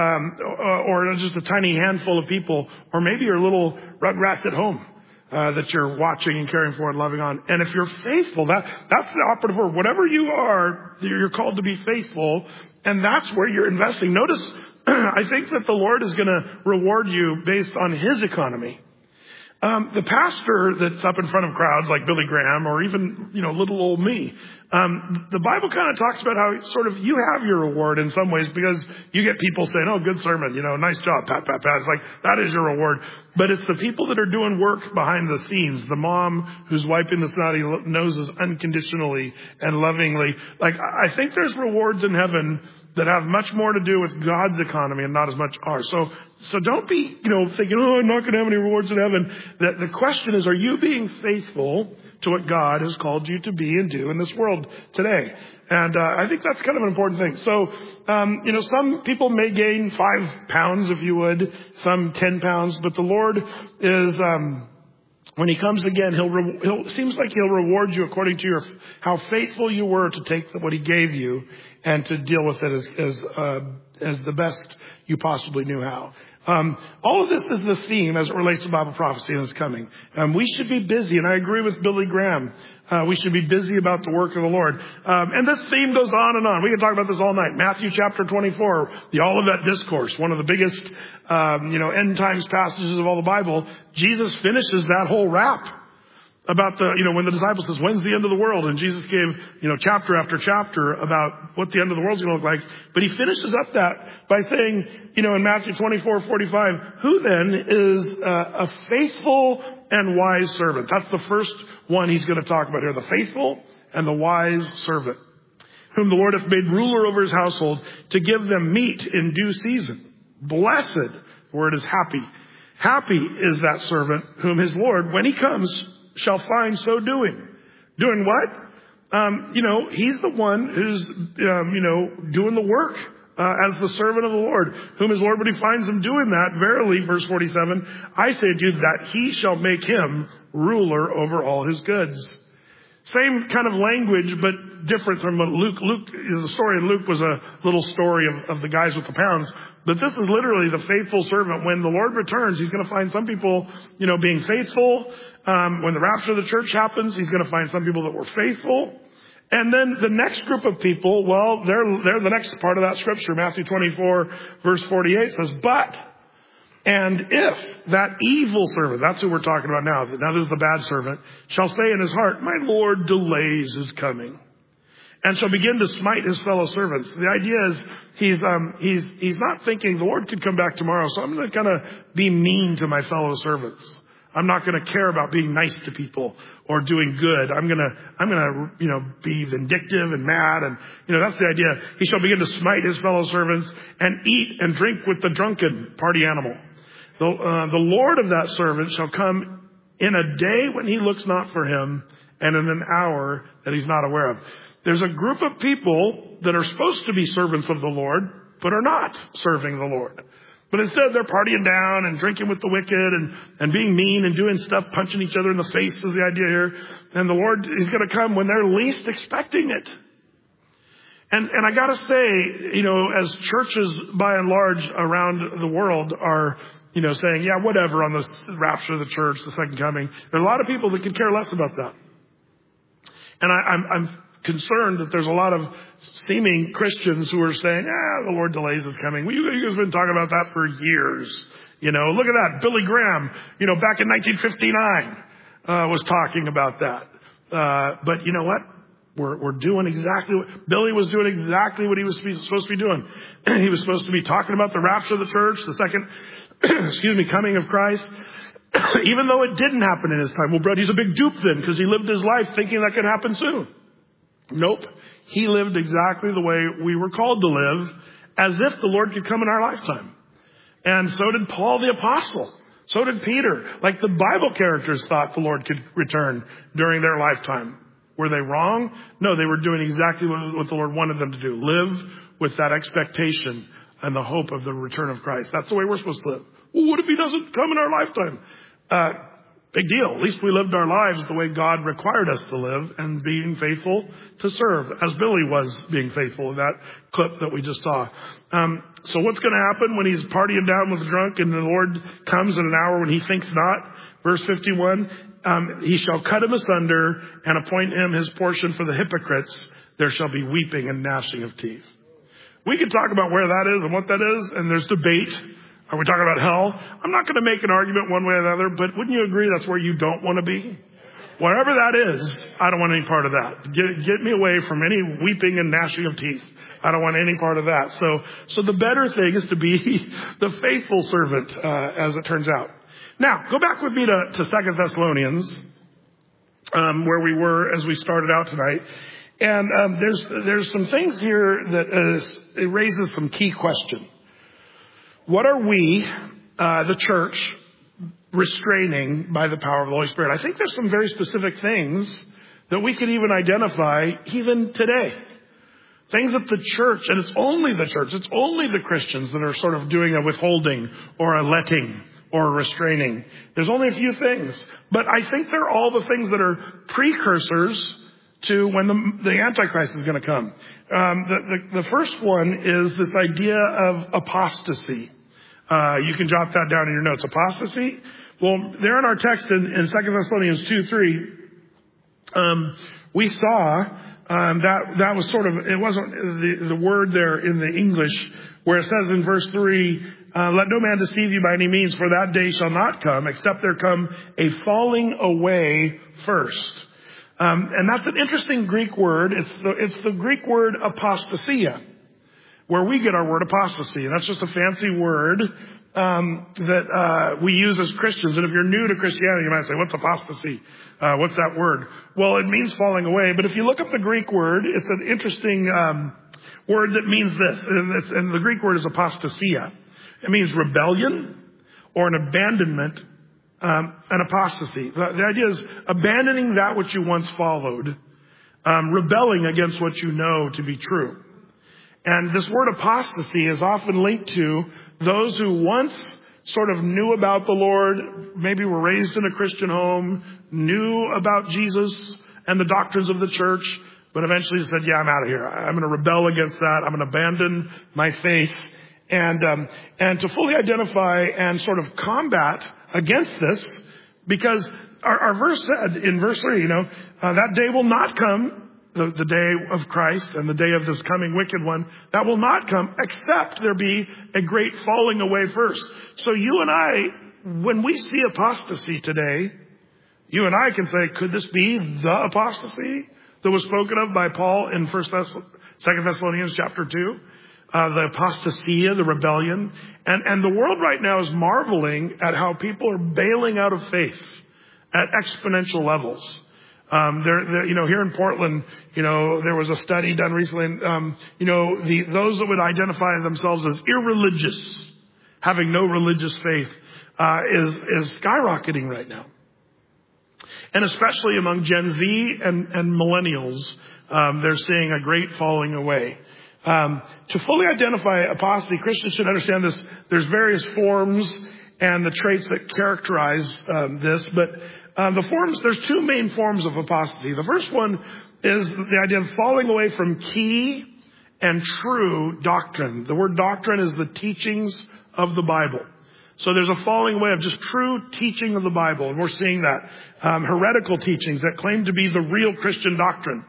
or just a tiny handful of people, or maybe your little rugrats at home. That you're watching and caring for and loving on. And if you're faithful, that's the operative word. Whatever you are, you're called to be faithful. And that's where you're investing. Notice, I think that the Lord is going to reward you based on His economy. The pastor that's up in front of crowds like Billy Graham or even, little old me, the Bible kind of talks about how sort of you have your reward in some ways because you get people saying, oh, good sermon, nice job, pat, pat, pat. It's like, that is your reward. But it's the people that are doing work behind the scenes, the mom who's wiping the snotty noses unconditionally and lovingly. Like, I think there's rewards in heaven that have much more to do with God's economy and not as much ours. So don't be, thinking, oh, I'm not going to have any rewards in heaven. The question is, are you being faithful to what God has called you to be and do in this world today? And I think that's kind of an important thing. So, some people may gain 5 pounds, if you would, some 10 pounds, but the Lord is, when He comes again, He'll seems like He'll reward you according to how faithful you were to take what He gave you and to deal with it as the best you possibly knew how. All of this is the theme as it relates to Bible prophecy and its coming. We should be busy, and I agree with Billy Graham. We should be busy about the work of the Lord. And this theme goes on and on. We can talk about this all night. Matthew chapter 24, the Olivet Discourse, one of the biggest, end times passages of all the Bible. Jesus finishes that whole rap about when the disciples says, when's the end of the world? And Jesus gave, chapter after chapter about what the end of the world's going to look like. But he finishes up that by saying, in Matthew 24:45, who then is a faithful and wise servant? That's the first one he's going to talk about here, the faithful and the wise servant, whom the Lord hath made ruler over his household to give them meat in due season. Blessed, the word is happy. Happy is that servant whom his Lord, when he comes, shall find so doing. Doing what? He's the one who's, doing the work as the servant of the Lord, whom his Lord, when he finds him doing that, verily, verse 47, I say to you that he shall make him ruler over all his goods. Same kind of language, but different from what Luke, the story in Luke was a little story of the guys with the pounds. But this is literally the faithful servant. When the Lord returns, he's going to find some people, being faithful. When the rapture of the church happens, he's going to find some people that were faithful. And then the next group of people, well, they're the next part of that scripture. Matthew 24, verse 48 says, and if that evil servant, that's who we're talking about now. Now this is the bad servant, shall say in his heart, my Lord delays his coming, and shall begin to smite his fellow servants. The idea is he's not thinking the Lord could come back tomorrow, so I'm going to kind of be mean to my fellow servants. I'm not going to care about being nice to people or doing good. I'm going to, be vindictive and mad. And, that's the idea. He shall begin to smite his fellow servants and eat and drink with the drunken party animal. The Lord of that servant shall come in a day when he looks not for him, and in an hour that he's not aware of. There's a group of people that are supposed to be servants of the Lord, but are not serving the Lord. But instead they're partying down and drinking with the wicked and being mean and doing stuff, punching each other in the face is the idea here. And the Lord is going to come when they're least expecting it. And I got to say, as churches by and large around the world are, saying, yeah, whatever on the rapture of the church, the second coming, there are a lot of people that could care less about that. And I'm concerned that there's a lot of seeming Christians who are saying, the Lord delays his coming. You guys have been talking about that for years. Look at that. Billy Graham, back in 1959, was talking about that. But you know what? We're doing exactly what Billy was doing, exactly what he was supposed to be doing. He was supposed to be talking about the rapture of the church, the second, coming of Christ. Even though it didn't happen in his time. Well, Brett, he's a big dupe then because he lived his life thinking that could happen soon. Nope. He lived exactly the way we were called to live, as if the Lord could come in our lifetime. And so did Paul the Apostle. So did Peter. Like the Bible characters thought the Lord could return during their lifetime. Were they wrong? No, they were doing exactly what the Lord wanted them to do. Live with that expectation and the hope of the return of Christ. That's the way we're supposed to live. Well, what if he doesn't come in our lifetime? Big deal. At least we lived our lives the way God required us to live and being faithful to serve, as Billy was being faithful in that clip that we just saw. So what's going to happen when he's partying down with the drunk and the Lord comes in an hour when he thinks not? Verse 51, he shall cut him asunder and appoint him his portion for the hypocrites. There shall be weeping and gnashing of teeth. We could talk about where that is and what that is, and there's debate. Are we talking about hell? I'm not going to make an argument one way or the other, but wouldn't you agree that's where you don't want to be? Wherever that is, I don't want any part of that. Get me away from any weeping and gnashing of teeth. I don't want any part of that. So the better thing is to be the faithful servant, as it turns out. Now, go back with me to 2 Thessalonians, where we were as we started out tonight. And there's some things here that it raises some key questions. What are we, the church, restraining by the power of the Holy Spirit? I think there's some very specific things that we could even identify even today. Things that the church, and it's only the church, it's only the Christians that are sort of doing a withholding or a letting or a restraining. There's only a few things. But I think they're all the things that are precursors to when the Antichrist is going to come. The first one is this idea of apostasy. You can jot that down in your notes. Apostasy. Well, there in our text in 2 Thessalonians 2:3, we saw that was sort of, it wasn't the word there in the English where it says in verse 3, let no man deceive you by any means, for that day shall not come, except there come a falling away first. And that's an interesting Greek word. It's the Greek word apostasia, where we get our word apostasy. And that's just a fancy word that we use as Christians. And if you're new to Christianity, you might say, what's apostasy? What's that word? Well, it means falling away. But if you look up the Greek word, it's an interesting word that means this. And the Greek word is apostasia. It means rebellion or an abandonment, an apostasy. The idea is abandoning that which you once followed, rebelling against what you know to be true. And this word apostasy is often linked to those who once sort of knew about the Lord, maybe were raised in a Christian home, knew about Jesus and the doctrines of the church, but eventually said, yeah, I'm out of here. I'm going to rebel against that. I'm going to abandon my faith. And to fully identify and sort of combat against this, because our verse said in verse 3, that day will not come, the day of Christ and the day of this coming wicked one, that will not come except there be a great falling away first. So you and I, when we see apostasy today, you and I can say, could this be the apostasy that was spoken of by Paul in 2 Thessalonians chapter 2? The apostasia, the rebellion. And the world right now is marveling at how people are bailing out of faith at exponential levels. Here in Portland, there was a study done recently, those that would identify themselves as irreligious, having no religious faith, is skyrocketing right now. And especially among Gen Z and millennials, they're seeing a great falling away. To fully identify apostasy, Christians should understand this. There's various forms and the traits that characterize this, but there's two main forms of apostasy. The first one is the idea of falling away from key and true doctrine. The word doctrine is the teachings of the Bible. So there's a falling away of just true teaching of the Bible, and we're seeing that. Heretical teachings that claim to be the real Christian doctrine.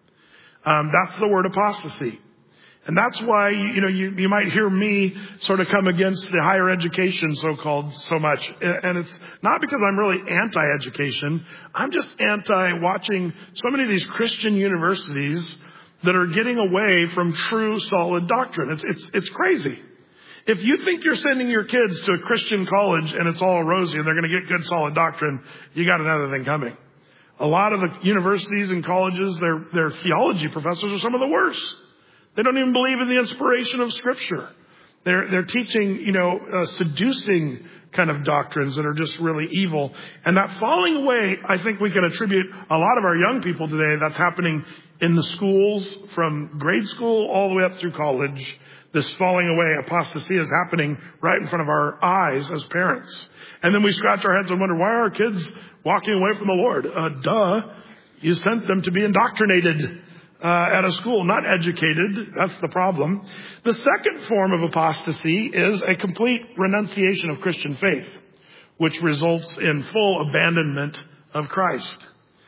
That's the word apostasy. And that's why, you might hear me sort of come against the higher education, so-called, so much. And it's not because I'm really anti-education. I'm just anti-watching so many of these Christian universities that are getting away from true, solid doctrine. It's crazy. If you think you're sending your kids to a Christian college and it's all rosy and they're going to get good, solid doctrine, you got another thing coming. A lot of the universities and colleges, their theology professors are some of the worst. They don't even believe in the inspiration of Scripture. They're teaching, seducing kind of doctrines that are just really evil. And that falling away, I think we can attribute a lot of our young people today. That's happening in the schools from grade school all the way up through college. This falling away, apostasy, is happening right in front of our eyes as parents. And then we scratch our heads and wonder, why are our kids walking away from the Lord? You sent them to be indoctrinated at a school, not educated. That's the problem. The second form of apostasy is a complete renunciation of Christian faith, which results in full abandonment of Christ.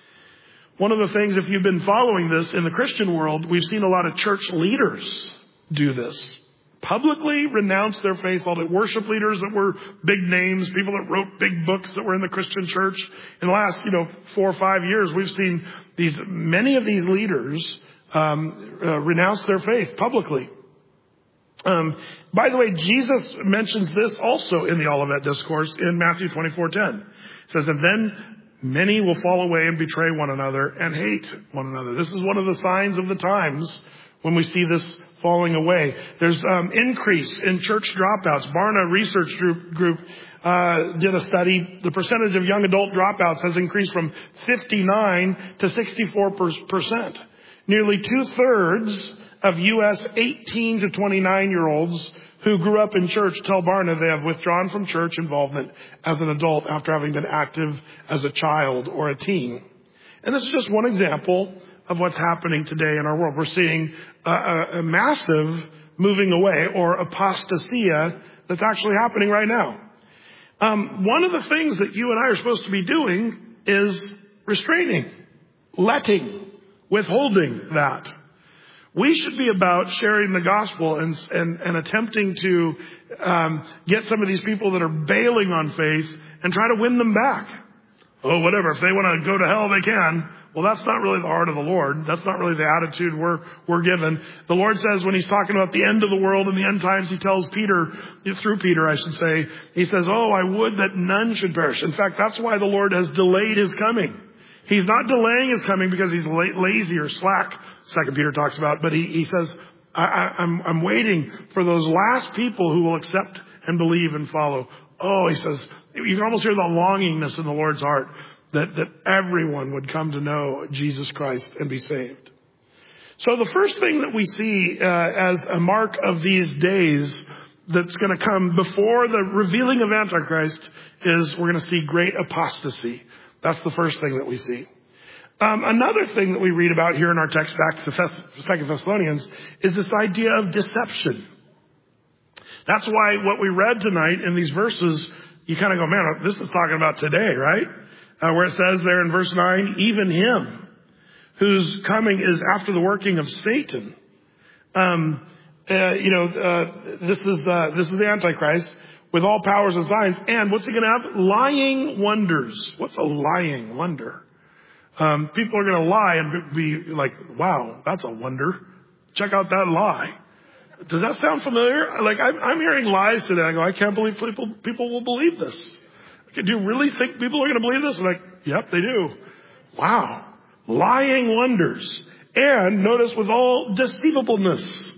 One of the things, if you've been following this in the Christian world, we've seen a lot of church leaders do this. Publicly renounce their faith. All the worship leaders that were big names, people that wrote big books that were in the Christian church. In the last, 4 or 5 years, we've seen many of these leaders renounce their faith publicly. By the way, Jesus mentions this also in the Olivet Discourse in Matthew 24:10. It says, and then many will fall away and betray one another and hate one another. This is one of the signs of the times when we see this falling away. There's increase in church dropouts. Barna Research Group did a study. The percentage of young adult dropouts has increased from 59 to 64%. Nearly 2/3 of U.S. 18 to 29-year-olds who grew up in church tell Barna they have withdrawn from church involvement as an adult after having been active as a child or a teen. And this is just one example of what's happening today in our world. We're seeing a massive moving away, or apostasia that's actually happening right now. One of the things that you and I are supposed to be doing is restraining, letting, withholding that. We should be about sharing the gospel and attempting to get some of these people that are bailing on faith and try to win them back. Oh, whatever. If they want to go to hell, they can. Well, that's not really the heart of the Lord. That's not really the attitude we're given. The Lord says when he's talking about the end of the world and the end times, he tells Peter, through Peter, I should say, he says, oh, I would that none should perish. In fact, that's why the Lord has delayed his coming. He's not delaying his coming because he's lazy or slack, 2 Peter talks about, but he says, I'm waiting for those last people who will accept and believe and follow. Oh, he says, you can almost hear the longingness in the Lord's heart that everyone would come to know Jesus Christ and be saved. So the first thing that we see as a mark of these days that's going to come before the revealing of Antichrist is we're going to see great apostasy. That's the first thing that we see. Another thing that we read about here in our text back to 2 Thessalonians is this idea of deception. That's why what we read tonight in these verses, you kind of go, man, this is talking about today, right? Where it says there in verse 9, even him whose coming is after the working of Satan. This is the Antichrist with all powers and signs. And what's he going to have? Lying wonders. What's a lying wonder? People are going to lie and be like, wow, that's a wonder. Check out that lie. Does that sound familiar? Like I'm hearing lies today. I go, I can't believe people will believe this. Do you really think people are going to believe this? I'm like, yep, they do. Wow. Lying wonders. And notice with all deceivableness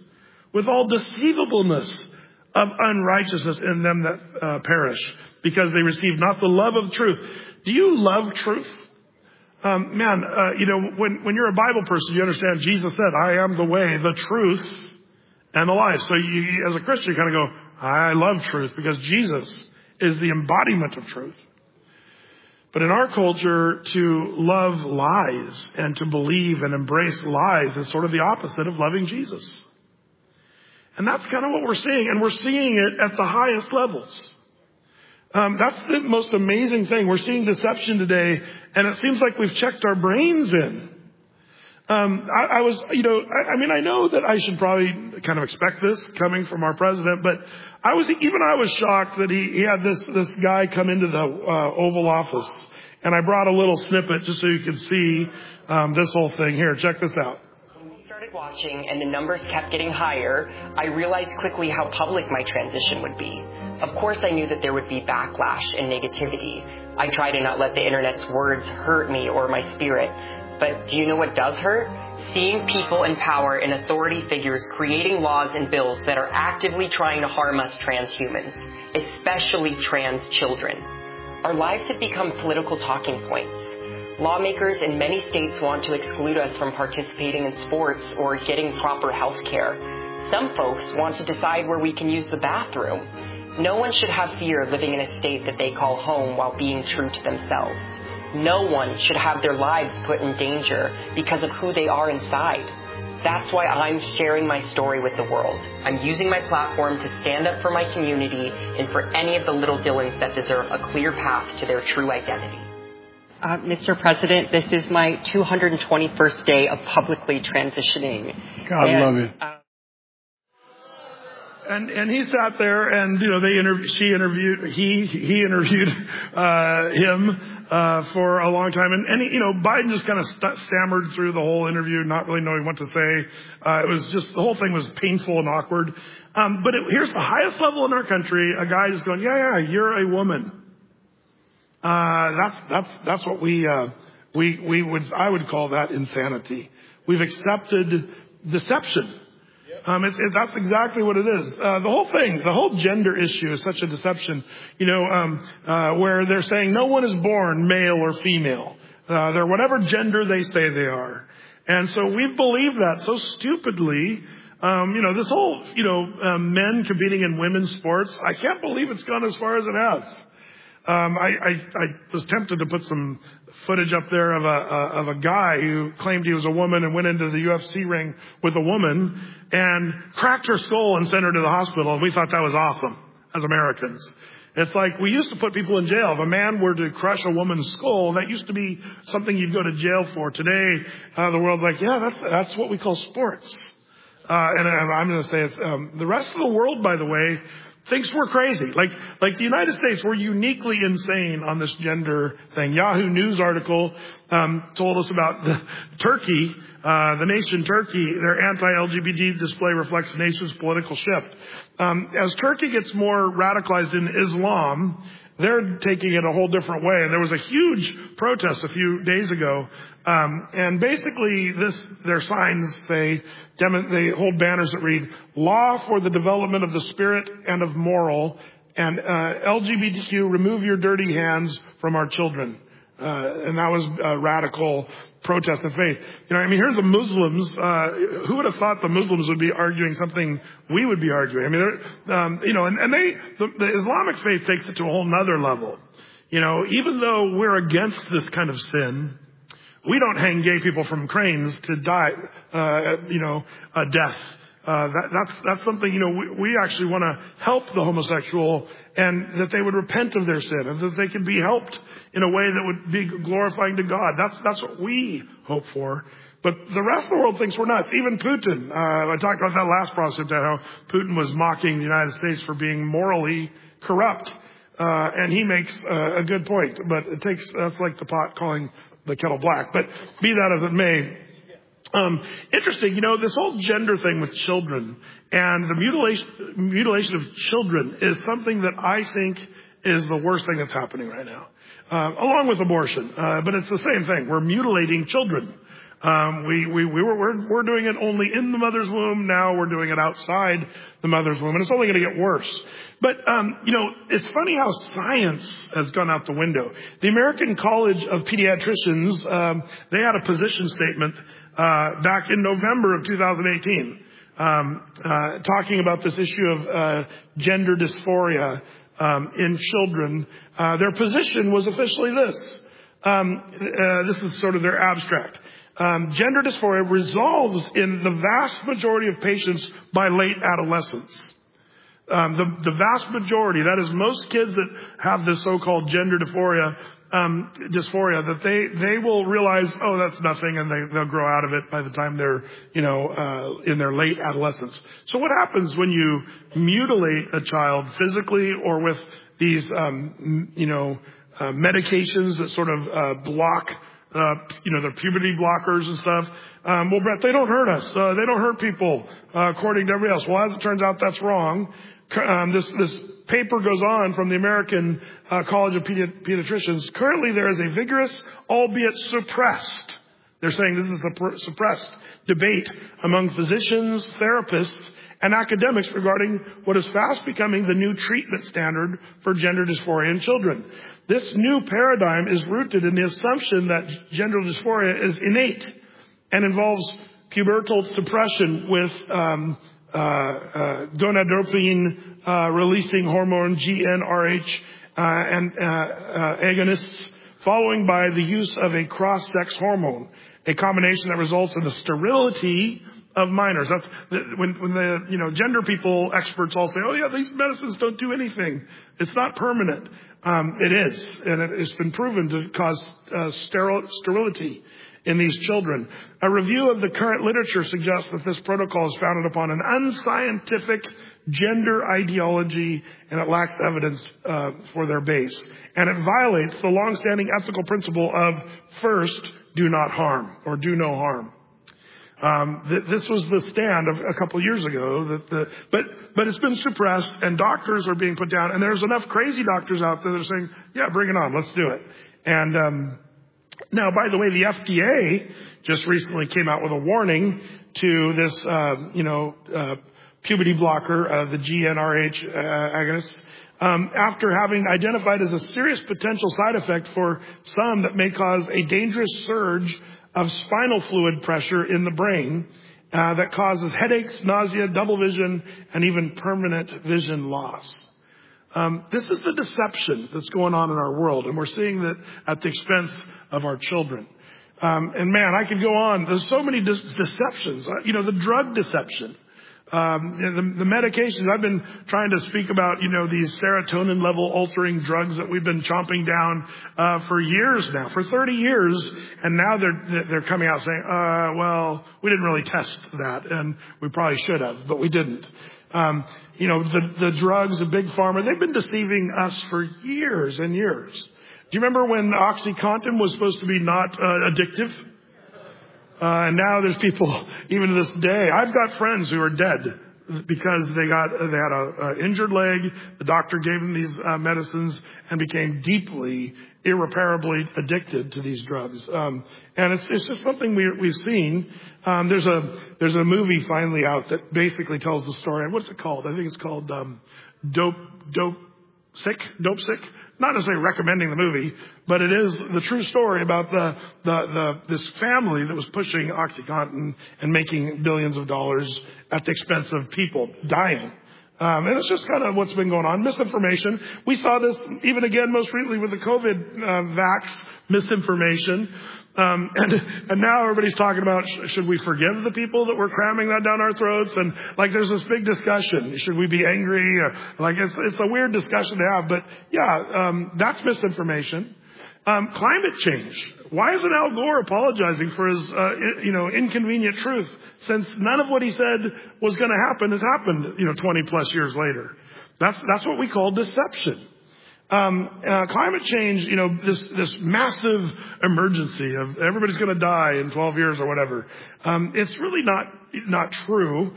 of unrighteousness in them that perish, because they receive not the love of truth. Do you love truth? When you're a Bible person, you understand Jesus said, I am the way, the truth, and the life. So you, as a Christian, you kind of go, I love truth because Jesus is the embodiment of truth. But in our culture, to love lies and to believe and embrace lies is sort of the opposite of loving Jesus. And that's kind of what we're seeing. And we're seeing it at the highest levels. That's the most amazing thing. We're seeing deception today, and it seems like we've checked our brains in. I know that I should probably kind of expect this coming from our president, but I was shocked that he had this guy come into the Oval Office, and I brought a little snippet just so you could see this whole thing. Here, check this out. When we started watching and the numbers kept getting higher, I realized quickly how public my transition would be. Of course, I knew that there would be backlash and negativity. I try to not let the internet's words hurt me or my spirit. But do you know what does hurt? Seeing people in power and authority figures creating laws and bills that are actively trying to harm us transhumans, especially trans children. Our lives have become political talking points. Lawmakers in many states want to exclude us from participating in sports or getting proper health care. Some folks want to decide where we can use the bathroom. No one should have fear living in a state that they call home while being true to themselves. No one should have their lives put in danger because of who they are inside. That's why I'm sharing my story with the world. I'm using my platform to stand up for my community and for any of the little Dylans that deserve a clear path to their true identity. Mr. President, this is my 221st day of publicly transitioning. God love you. And he sat there, and he interviewed him for a long time, and Biden just kind of stammered through the whole interview, not really knowing what to say. It was just, the whole thing was painful and awkward. But here's the highest level in our country: a guy just going, "Yeah, you're a woman." That's what I would call that insanity. We've accepted deception. That's exactly what it is. The whole gender issue is such a deception, where they're saying no one is born male or female. They're whatever gender they say they are. And so we believe that so stupidly. This whole, men competing in women's sports, I can't believe it's gone as far as it has. I was tempted to put some footage up there of a guy who claimed he was a woman and went into the UFC ring with a woman and cracked her skull and sent her to the hospital. And we thought that was awesome as Americans. It's like we used to put people in jail. If a man were to crush a woman's skull, that used to be something you'd go to jail for. Today, the world's like, yeah, that's what we call sports. And I'm going to say it's the rest of the world, by the way, thinks we're crazy. Like the United States, we're uniquely insane on this gender thing. Yahoo News article told us about Turkey, the nation Turkey. Their anti-LGBT display reflects the nation's political shift. As Turkey gets more radicalized in Islam, they're taking it a whole different way. And there was a huge protest a few days ago. And basically their signs say, they hold banners that read, "Law for the development of the spirit and of moral," and LGBTQ, "remove your dirty hands from our children." And that was a radical protest of faith. Here's the Muslims. Who would have thought the Muslims would be arguing something we would be arguing? The Islamic faith takes it to a whole nother level. Even though we're against this kind of sin, we don't hang gay people from cranes to die, a death. That's something, we actually want to help the homosexual and that they would repent of their sin and that they can be helped in a way that would be glorifying to God. That's what we hope for. But the rest of the world thinks we're nuts. Even Putin. I talked about that last process, how Putin was mocking the United States for being morally corrupt. And he makes a good point, but that's like the pot calling the kettle black. But be that as it may, interesting, this whole gender thing with children and the mutilation of children is something that I think is the worst thing that's happening right now, along with abortion. But it's the same thing. We're mutilating children. We're doing it only in the mother's womb. Now we're doing it outside the mother's womb, and it's only going to get worse. But, it's funny how science has gone out the window. The American College of Pediatricians, they had a position statement, back in November of 2018, talking about this issue of, gender dysphoria, in children. Their position was officially this. This is sort of their abstract. Gender dysphoria resolves in the vast majority of patients by late adolescence. The vast majority, that is most kids that have this so-called gender dysphoria, that they will realize, oh, that's nothing, and they'll grow out of it by the time they're, in their late adolescence. So what happens when you mutilate a child physically or with these, medications that sort of, block, their puberty blockers and stuff. Well, Brett, they don't hurt us. They don't hurt people, according to everybody else. Well, as it turns out, that's wrong. This paper goes on from the American College of Pediatricians. Currently, there is a vigorous, albeit suppressed, they're saying this is a suppressed debate among physicians, therapists, and academics regarding what is fast becoming the new treatment standard for gender dysphoria in children. This new paradigm is rooted in the assumption that gender dysphoria is innate and involves pubertal suppression with gonadotropin releasing hormone GnRH and agonists, following by the use of a cross-sex hormone, a combination that results in the sterility of minors. That's when the gender people experts all say, oh yeah, these medicines don't do anything. It's not permanent. It is, and it's been proven to cause sterility in these children. A review of the current literature suggests that this protocol is founded upon an unscientific gender ideology, and it lacks evidence for their base. And it violates the longstanding ethical principle of first, do not harm, or do no harm. This was the stand of a couple of years ago, but it's been suppressed, and doctors are being put down, and there's enough crazy doctors out there that are saying, yeah, bring it on, let's do it. And now, by the way, the FDA just recently came out with a warning to this, puberty blocker, the GnRH agonists, after having identified as a serious potential side effect for some that may cause a dangerous surge of spinal fluid pressure in the brain that causes headaches, nausea, double vision, and even permanent vision loss. This is the deception that's going on in our world, and we're seeing that at the expense of our children. And man, I could go on. There's so many deceptions. The drug deception. The medications. I've been trying to speak about, these serotonin level altering drugs that we've been chomping down for years now, for 30 years, and now they're coming out saying, well, we didn't really test that, and we probably should have, but we didn't. The drugs, the big pharma, they've been deceiving us for years and years. Do you remember when OxyContin was supposed to be not addictive? And now there's people, even to this day, I've got friends who are dead because they had a injured leg. The doctor gave them these medicines and became deeply, irreparably addicted to these drugs. And it's just something we've seen. There's a movie finally out that basically tells the story. What's it called? I think it's called Dope Sick. Not necessarily recommending the movie, but it is the true story about this family that was pushing OxyContin and making billions of dollars at the expense of people dying. And it's just kind of what's been going on. Misinformation. We saw this even again most recently with the COVID vax misinformation. And now everybody's talking about, should we forgive the people that were cramming that down our throats? And there's this big discussion. Should we be angry? It's a weird discussion to have, but that's misinformation. Climate change. Why isn't Al Gore apologizing for his, inconvenient truth, since none of what he said was going to happen has happened, 20 plus years later? That's what we call deception. Climate change, this massive emergency of everybody's going to die in 12 years or whatever. It's really not true.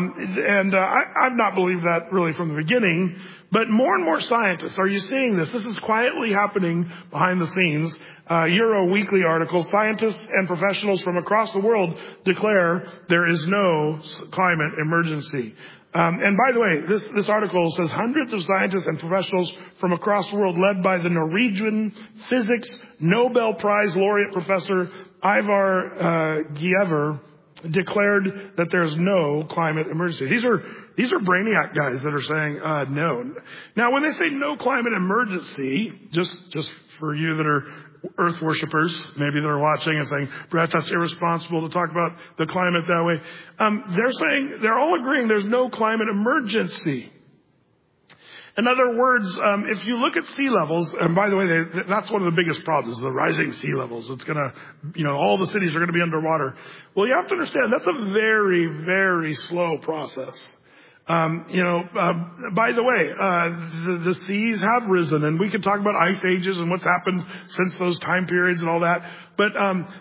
I've not believed that really from the beginning, but more and more scientists, are you seeing this? This is quietly happening behind the scenes. Euro Weekly article, scientists and professionals from across the world declare there is no climate emergency. And by the way, this article says hundreds of scientists and professionals from across the world, led by the Norwegian physics Nobel Prize laureate Professor Ivar Giæver, declared that there's no climate emergency. These are brainiac guys that are saying no. Now, when they say no climate emergency, just for you that are earth worshipers, maybe they're watching and saying, Brett, that's irresponsible to talk about the climate that way. They're all agreeing there's no climate emergency. In other words, if you look at sea levels, and by the way, that's one of the biggest problems, the rising sea levels. It's going to, all the cities are going to be underwater. Well, you have to understand that's a very, very slow process. By the way, the seas have risen, and we can talk about ice ages and what's happened since those time periods and all that. But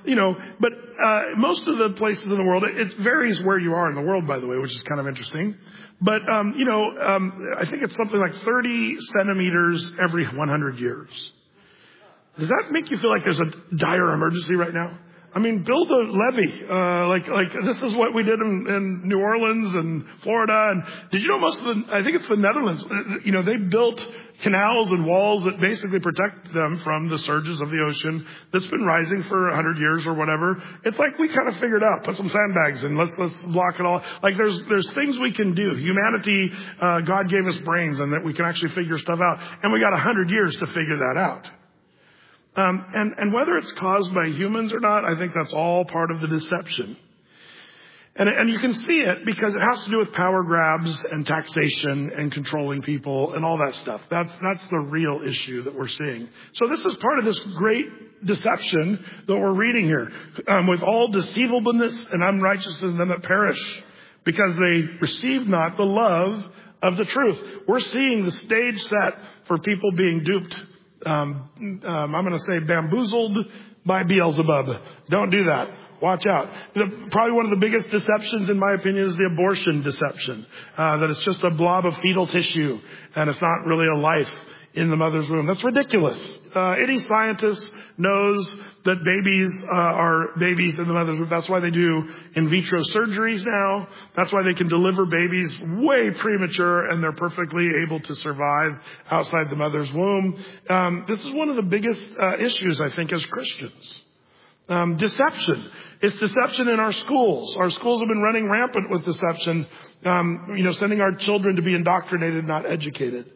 most of the places in the world, it varies where you are in the world, by the way, which is kind of interesting. But, I think it's something like 30 centimeters every 100 years. Does that make you feel like there's a dire emergency right now? I mean, build a levee. Like this is what we did in New Orleans and Florida. And did you know I think it's the Netherlands, they built canals and walls that basically protect them from the surges of the ocean that's been rising for 100 years or whatever. It's like we kind of figured out, put some sandbags in, let's block it all. Like there's things we can do. Humanity, God gave us brains and that we can actually figure stuff out. And we got 100 years to figure that out. And whether it's caused by humans or not, I think that's all part of the deception. And you can see it because it has to do with power grabs and taxation and controlling people and all that stuff. That's the real issue that we're seeing. So this is part of this great deception that we're reading here. With all deceivableness and unrighteousness in them that perish, because they receive not the love of the truth. We're seeing the stage set for people being duped. I'm going to say bamboozled by Beelzebub. Don't do that. Watch out. Probably one of the biggest deceptions, in my opinion, is the abortion deception. That it's just a blob of fetal tissue and it's not really a life in the mother's womb. That's ridiculous. Any scientist knows that babies are babies in the mother's womb. That's why they do in vitro surgeries now. That's why they can deliver babies way premature and they're perfectly able to survive outside the mother's womb. This is one of the biggest issues, I think, as Christians. Deception. It's deception in our schools. Our schools have been running rampant with deception, sending our children to be indoctrinated, not educated.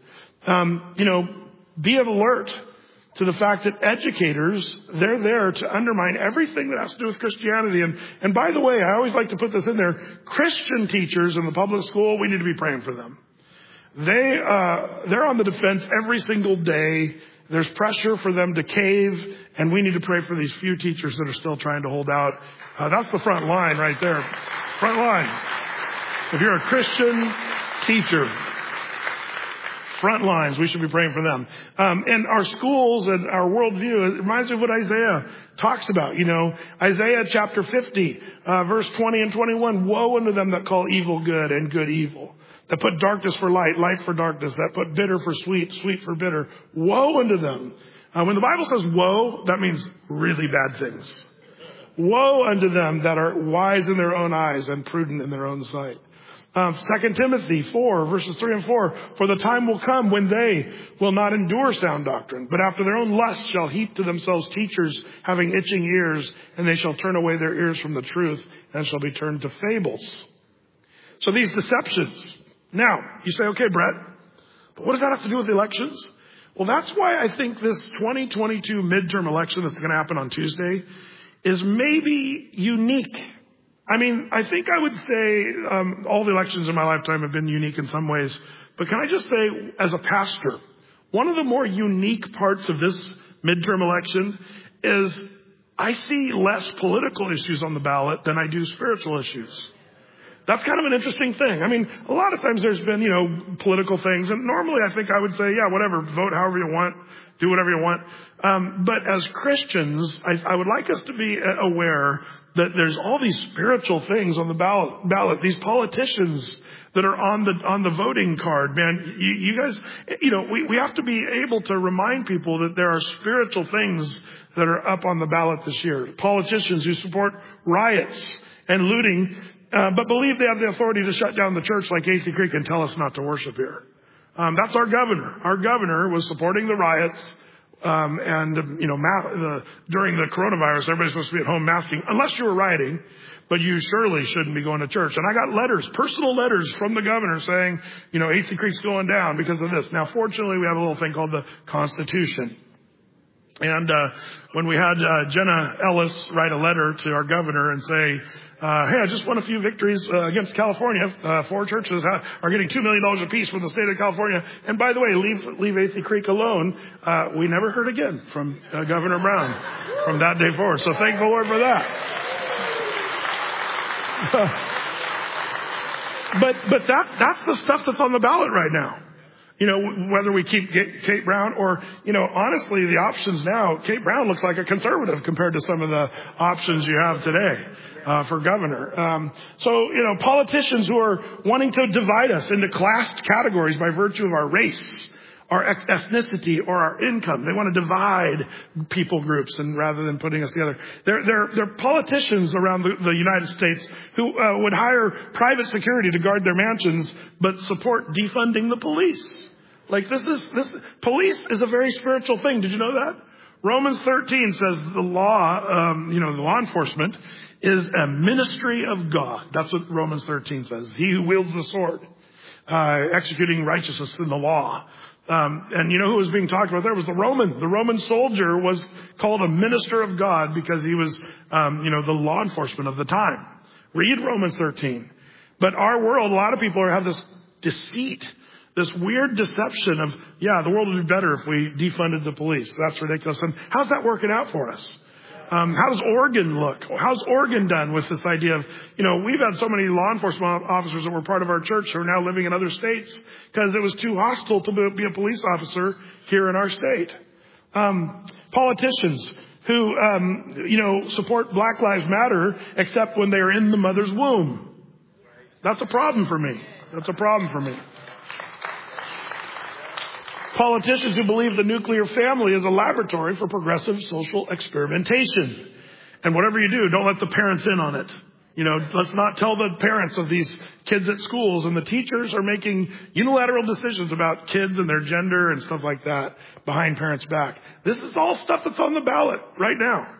Be alert to the fact that educators, they're there to undermine everything that has to do with Christianity. And by the way, I always like to put this in there. Christian teachers in the public school, we need to be praying for them. They're on the defense every single day. There's pressure for them to cave, and we need to pray for these few teachers that are still trying to hold out. That's the front line right there. Front line. If you're a Christian teacher, front lines, we should be praying for them. And our schools and our worldview, it reminds me of what Isaiah talks about. Isaiah chapter 50, verse 20 and 21. Woe unto them that call evil good and good evil, that put darkness for light, light for darkness, that put bitter for sweet, sweet for bitter. Woe unto them. When the Bible says woe, that means really bad things. Woe unto them that are wise in their own eyes and prudent in their own sight. 2 Timothy 4, verses 3 and 4. For the time will come when they will not endure sound doctrine, but after their own lust shall heap to themselves teachers having itching ears, and they shall turn away their ears from the truth and shall be turned to fables. So these deceptions. Now, you say, okay, Brett, but what does that have to do with elections? Well, that's why I think this 2022 midterm election that's going to happen on Tuesday is maybe unique. I think I would say all the elections in my lifetime have been unique in some ways. But can I just say, as a pastor, one of the more unique parts of this midterm election is I see less political issues on the ballot than I do spiritual issues. That's kind of an interesting thing. A lot of times there's been, political things. And normally I think I would say, yeah, whatever, vote however you want, do whatever you want. But as Christians, I would like us to be aware that there's all these spiritual things on the ballot, these politicians that are on the voting card. Man, you guys, we have to be able to remind people that there are spiritual things that are up on the ballot this year. Politicians who support riots and looting, but believe they have the authority to shut down the church like AC Creek and tell us not to worship here. That's our governor. Our governor was supporting the riots. During the coronavirus, everybody's supposed to be at home masking, unless you were rioting, but you surely shouldn't be going to church. And I got personal letters from the governor saying, AC Creek's going down because of this. Now, fortunately, we have a little thing called the Constitution. And when we had Jenna Ellis write a letter to our governor and say, hey, I just won a few victories against California. 4 churches are getting $2 million apiece from the state of California. And by the way, leave AC Creek alone. We never heard again from Governor Brown from that day forward. So thank the Lord for that. But that's the stuff that's on the ballot right now. Whether we keep Kate Brown or, honestly, the options now, Kate Brown looks like a conservative compared to some of the options you have today for governor. So, politicians who are wanting to divide us into class categories by virtue of our race, our ethnicity, or our income. They want to divide people groups and rather than putting us together. They're politicians around the United States who would hire private security to guard their mansions, but support defunding the police. Police is a very spiritual thing. Did you know that? Romans 13 says the law, the law enforcement is a ministry of God. That's what Romans 13 says. He who wields the sword, executing righteousness in the law. And who was being talked about there was the Roman. The Roman soldier was called a minister of God because he was, the law enforcement of the time. Read Romans 13. But our world, a lot of people have this deceit, this weird deception of, the world would be better if we defunded the police. That's ridiculous. And how's that working out for us? How does Oregon look? How's Oregon done with this idea of, we've had so many law enforcement officers that were part of our church who are now living in other states because it was too hostile to be a police officer here in our state. Politicians who, support Black Lives Matter except when they're in the mother's womb. That's a problem for me. Politicians who believe the nuclear family is a laboratory for progressive social experimentation. And whatever you do, don't let the parents in on it. Let's not tell the parents of these kids at schools, and the teachers are making unilateral decisions about kids and their gender and stuff like that behind parents' back. This is all stuff that's on the ballot right now.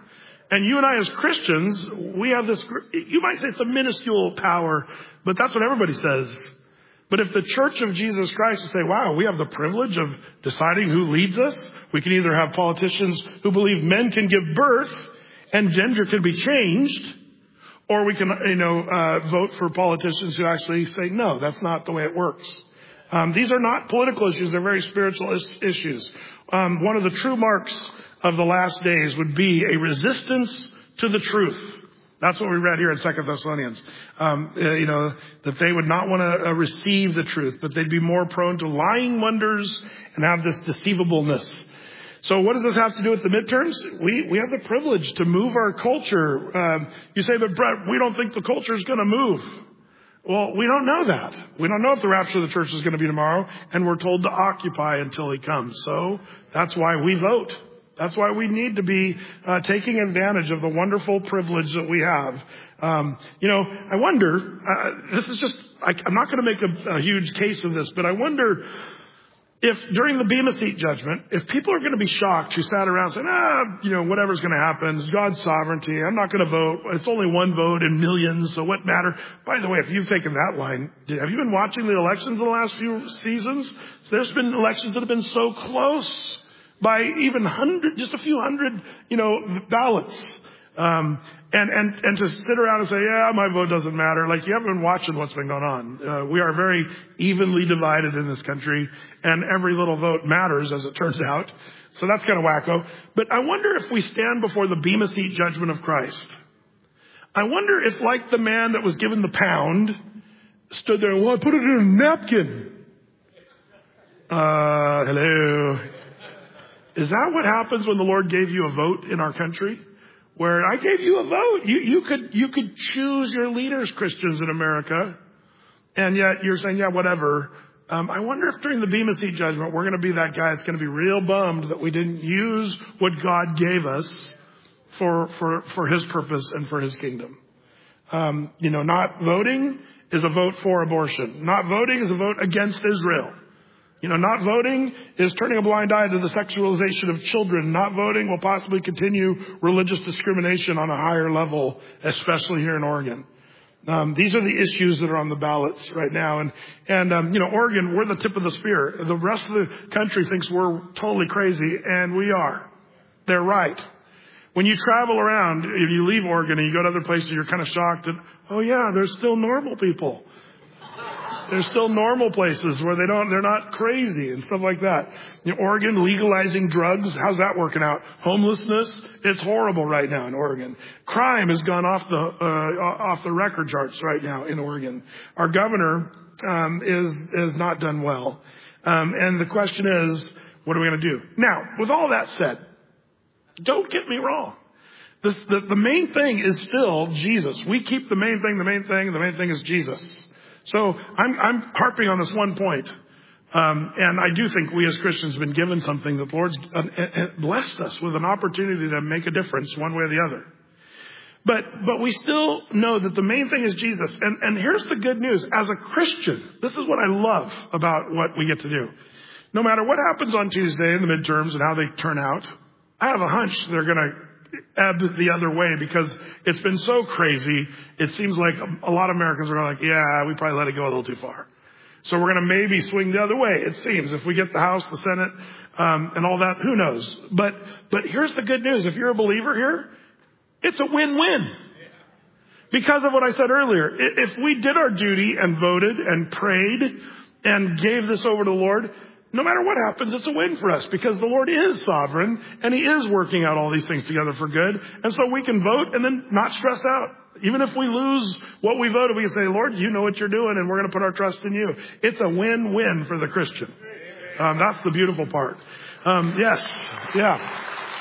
And you and I as Christians, we have this, you might say it's a minuscule power, but that's what everybody says. But if the Church of Jesus Christ would say, wow, we have the privilege of deciding who leads us. We can either have politicians who believe men can give birth and gender can be changed, or we can, vote for politicians who actually say, no, that's not the way it works. These are not political issues. They're very spiritual issues. One of the true marks of the last days would be a resistance to the truth. That's what we read here in 2 Thessalonians. That they would not want to receive the truth, but they'd be more prone to lying wonders and have this deceivableness. So what does this have to do with the midterms? We have the privilege to move our culture. You say, but Brett, we don't think the culture is going to move. Well, we don't know that. We don't know if the rapture of the church is going to be tomorrow, and we're told to occupy until he comes. So that's why we vote. That's why we need to be taking advantage of the wonderful privilege that we have. I wonder, I'm not going to make a huge case of this, but I wonder if during the Bema Seat judgment, if people are going to be shocked who sat around saying, whatever's going to happen, it's God's sovereignty, I'm not going to vote, it's only one vote in millions, so what matter? By the way, if you've taken that line, have you been watching the elections in the last few seasons? So there's been elections that have been so close by even just a few hundred, ballots. And to sit around and say, yeah, my vote doesn't matter. Like, you haven't been watching what's been going on. We are very evenly divided in this country, and every little vote matters, as it turns out. So that's kind of wacko. But I wonder if we stand before the Bema Seat judgment of Christ. I wonder if, like the man that was given the pound, stood there and, well, I put it in a napkin. Hello. Is that what happens when the Lord gave you a vote in our country? Where I gave you a vote. You could choose your leaders, Christians in America. And yet you're saying, yeah, whatever. I wonder if during the Bema Seat judgment, we're going to be that guy that's going to be real bummed that we didn't use what God gave us for his purpose and for his kingdom. Not voting is a vote for abortion. Not voting is a vote against Israel. Not voting is turning a blind eye to the sexualization of children. Not voting will possibly continue religious discrimination on a higher level, especially here in Oregon. These are the issues that are on the ballots right now. And Oregon, we're the tip of the spear. The rest of the country thinks we're totally crazy, and we are. They're right. When you travel around, if you leave Oregon and you go to other places, you're kind of shocked that, oh yeah, there's still normal people. There's still normal places where they're not crazy and stuff like that. Oregon legalizing drugs. How's that working out? Homelessness. It's horrible right now in Oregon. Crime has gone off the record charts right now in Oregon. Our governor, is not done well. And the question is, what are we going to do? Now, with all that said, don't get me wrong. The main thing is still Jesus. We keep the main thing, and the main thing is Jesus. So I'm harping on this one point. And I do think we as Christians have been given something that the Lord's blessed us with, an opportunity to make a difference one way or the other. But we still know that the main thing is Jesus. And here's the good news. As a Christian, this is what I love about what we get to do. No matter what happens on Tuesday in the midterms and how they turn out, I have a hunch they're going to ebb the other way, because it's been so crazy. It seems like a lot of Americans are like, yeah, we probably let it go a little too far. So we're going to maybe swing the other way. It seems, if we get the House, the Senate, and all that, who knows? But here's the good news. If you're a believer here, it's a win-win. Because of what I said earlier, if we did our duty and voted and prayed and gave this over to the Lord, no matter what happens, it's a win for us, because the Lord is sovereign and he is working out all these things together for good. And so we can vote and then not stress out. Even if we lose what we voted, we can say, Lord, you know what you're doing, and we're going to put our trust in you. It's a win-win for the Christian. That's the beautiful part. Yes. Yeah.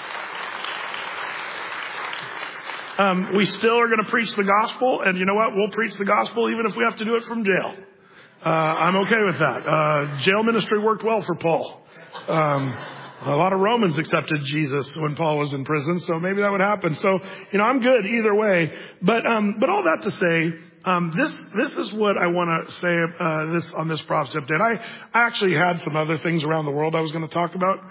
We still are going to preach the gospel, and you know what? We'll preach the gospel even if we have to do it from jail. I'm okay with that. Jail ministry worked well for Paul. A lot of Romans accepted Jesus when Paul was in prison, so maybe that would happen. So, I'm good either way. But all that to say, This is what I want to say on this Prop's Update. I actually had some other things around the world I was going to talk about,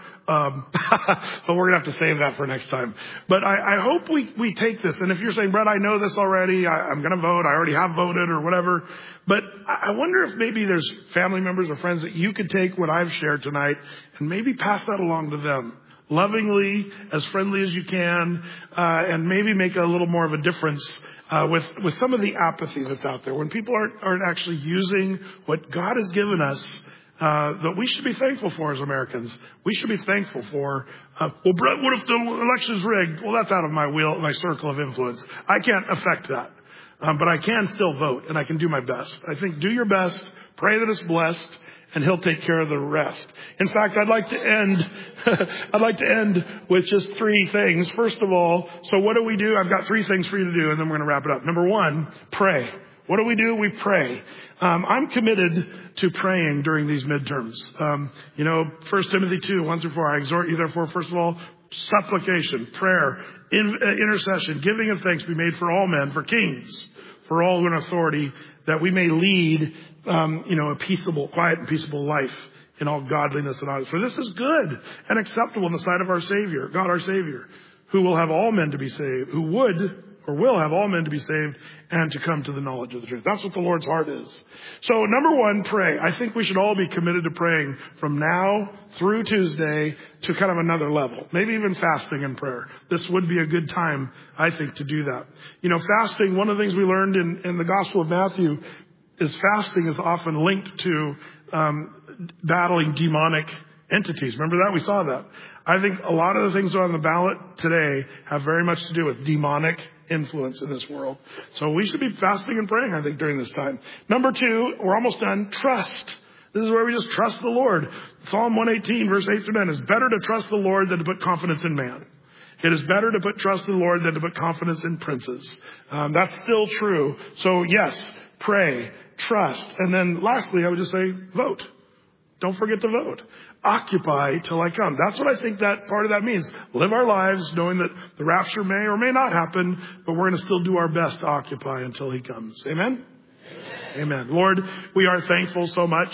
but we're going to have to save that for next time. But I hope we take this. And if you're saying, Brett, I know this already, I'm going to vote, I already have voted or whatever. But I wonder if maybe there's family members or friends that you could take what I've shared tonight and maybe pass that along to them. Lovingly, as friendly as you can, and maybe make a little more of a difference with some of the apathy that's out there. When people aren't actually using what God has given us, that we should be thankful for as Americans. We should be thankful for, well, Brett, what if the election's rigged? Well, that's out of my circle of influence. I can't affect that. But I can still vote, and I can do my best. I think do your best, pray that it's blessed, and he'll take care of the rest. In fact, I'd like to end with just 3 things. First of all, so what do we do? I've got 3 things for you to do, and then we're going to wrap it up. Number 1, pray. What do? We pray. I'm committed to praying during these midterms. 1 Timothy 2, 1-4, I exhort you therefore, first of all, supplication, prayer, intercession, giving of thanks be made for all men, for kings, for all in authority, that we may lead a quiet and peaceable life in all godliness and honesty. For this is good and acceptable in the sight of our Savior, God our Savior, who will have all men to be saved, who will have all men to be saved and to come to the knowledge of the truth. That's what the Lord's heart is. So number 1, pray. I think we should all be committed to praying from now through Tuesday to kind of another level. Maybe even fasting and prayer. This would be a good time, I think, to do that. Fasting, one of the things we learned in the Gospel of Matthew is fasting is often linked to battling demonic entities. Remember that? We saw that. I think a lot of the things that are on the ballot today have very much to do with demonic influence in this world. So we should be fasting and praying, I think, during this time. Number 2, we're almost done. Trust. This is where we just trust the Lord. Psalm 118, verse 8-9, it's better to trust the Lord than to put confidence in man. It is better to put trust in the Lord than to put confidence in princes. That's still true. So yes, pray, trust. And then lastly, I would just say vote. Don't forget to vote. Occupy till I come. That's what I think that part of that means. Live our lives knowing that the rapture may or may not happen, but we're going to still do our best to occupy until he comes. Amen? Amen. Lord, we are thankful so much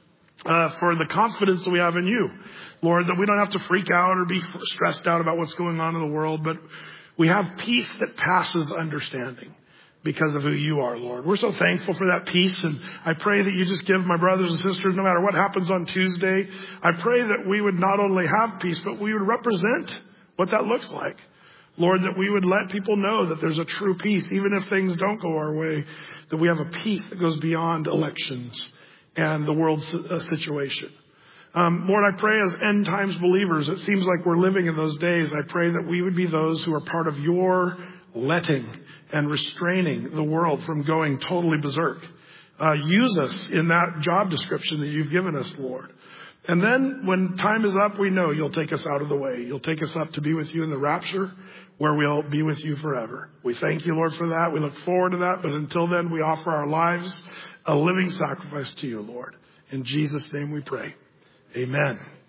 for the confidence that we have in you. Lord, that we don't have to freak out or be stressed out about what's going on in the world, but we have peace that passes understanding. Because of who you are, Lord. We're so thankful for that peace, and I pray that you just give my brothers and sisters, no matter what happens on Tuesday, I pray that we would not only have peace, but we would represent what that looks like. Lord, that we would let people know that there's a true peace, even if things don't go our way, that we have a peace that goes beyond elections and the world's situation. Lord, I pray as end times believers, it seems like we're living in those days. I pray that we would be those who are part of your letting and restraining the world from going totally berserk. Use us in that job description that you've given us, Lord. And then when time is up, we know you'll take us out of the way. You'll take us up to be with you in the rapture, where we'll be with you forever. We thank you, Lord, for that. We look forward to that. But until then, we offer our lives a living sacrifice to you, Lord. In Jesus' name we pray. Amen.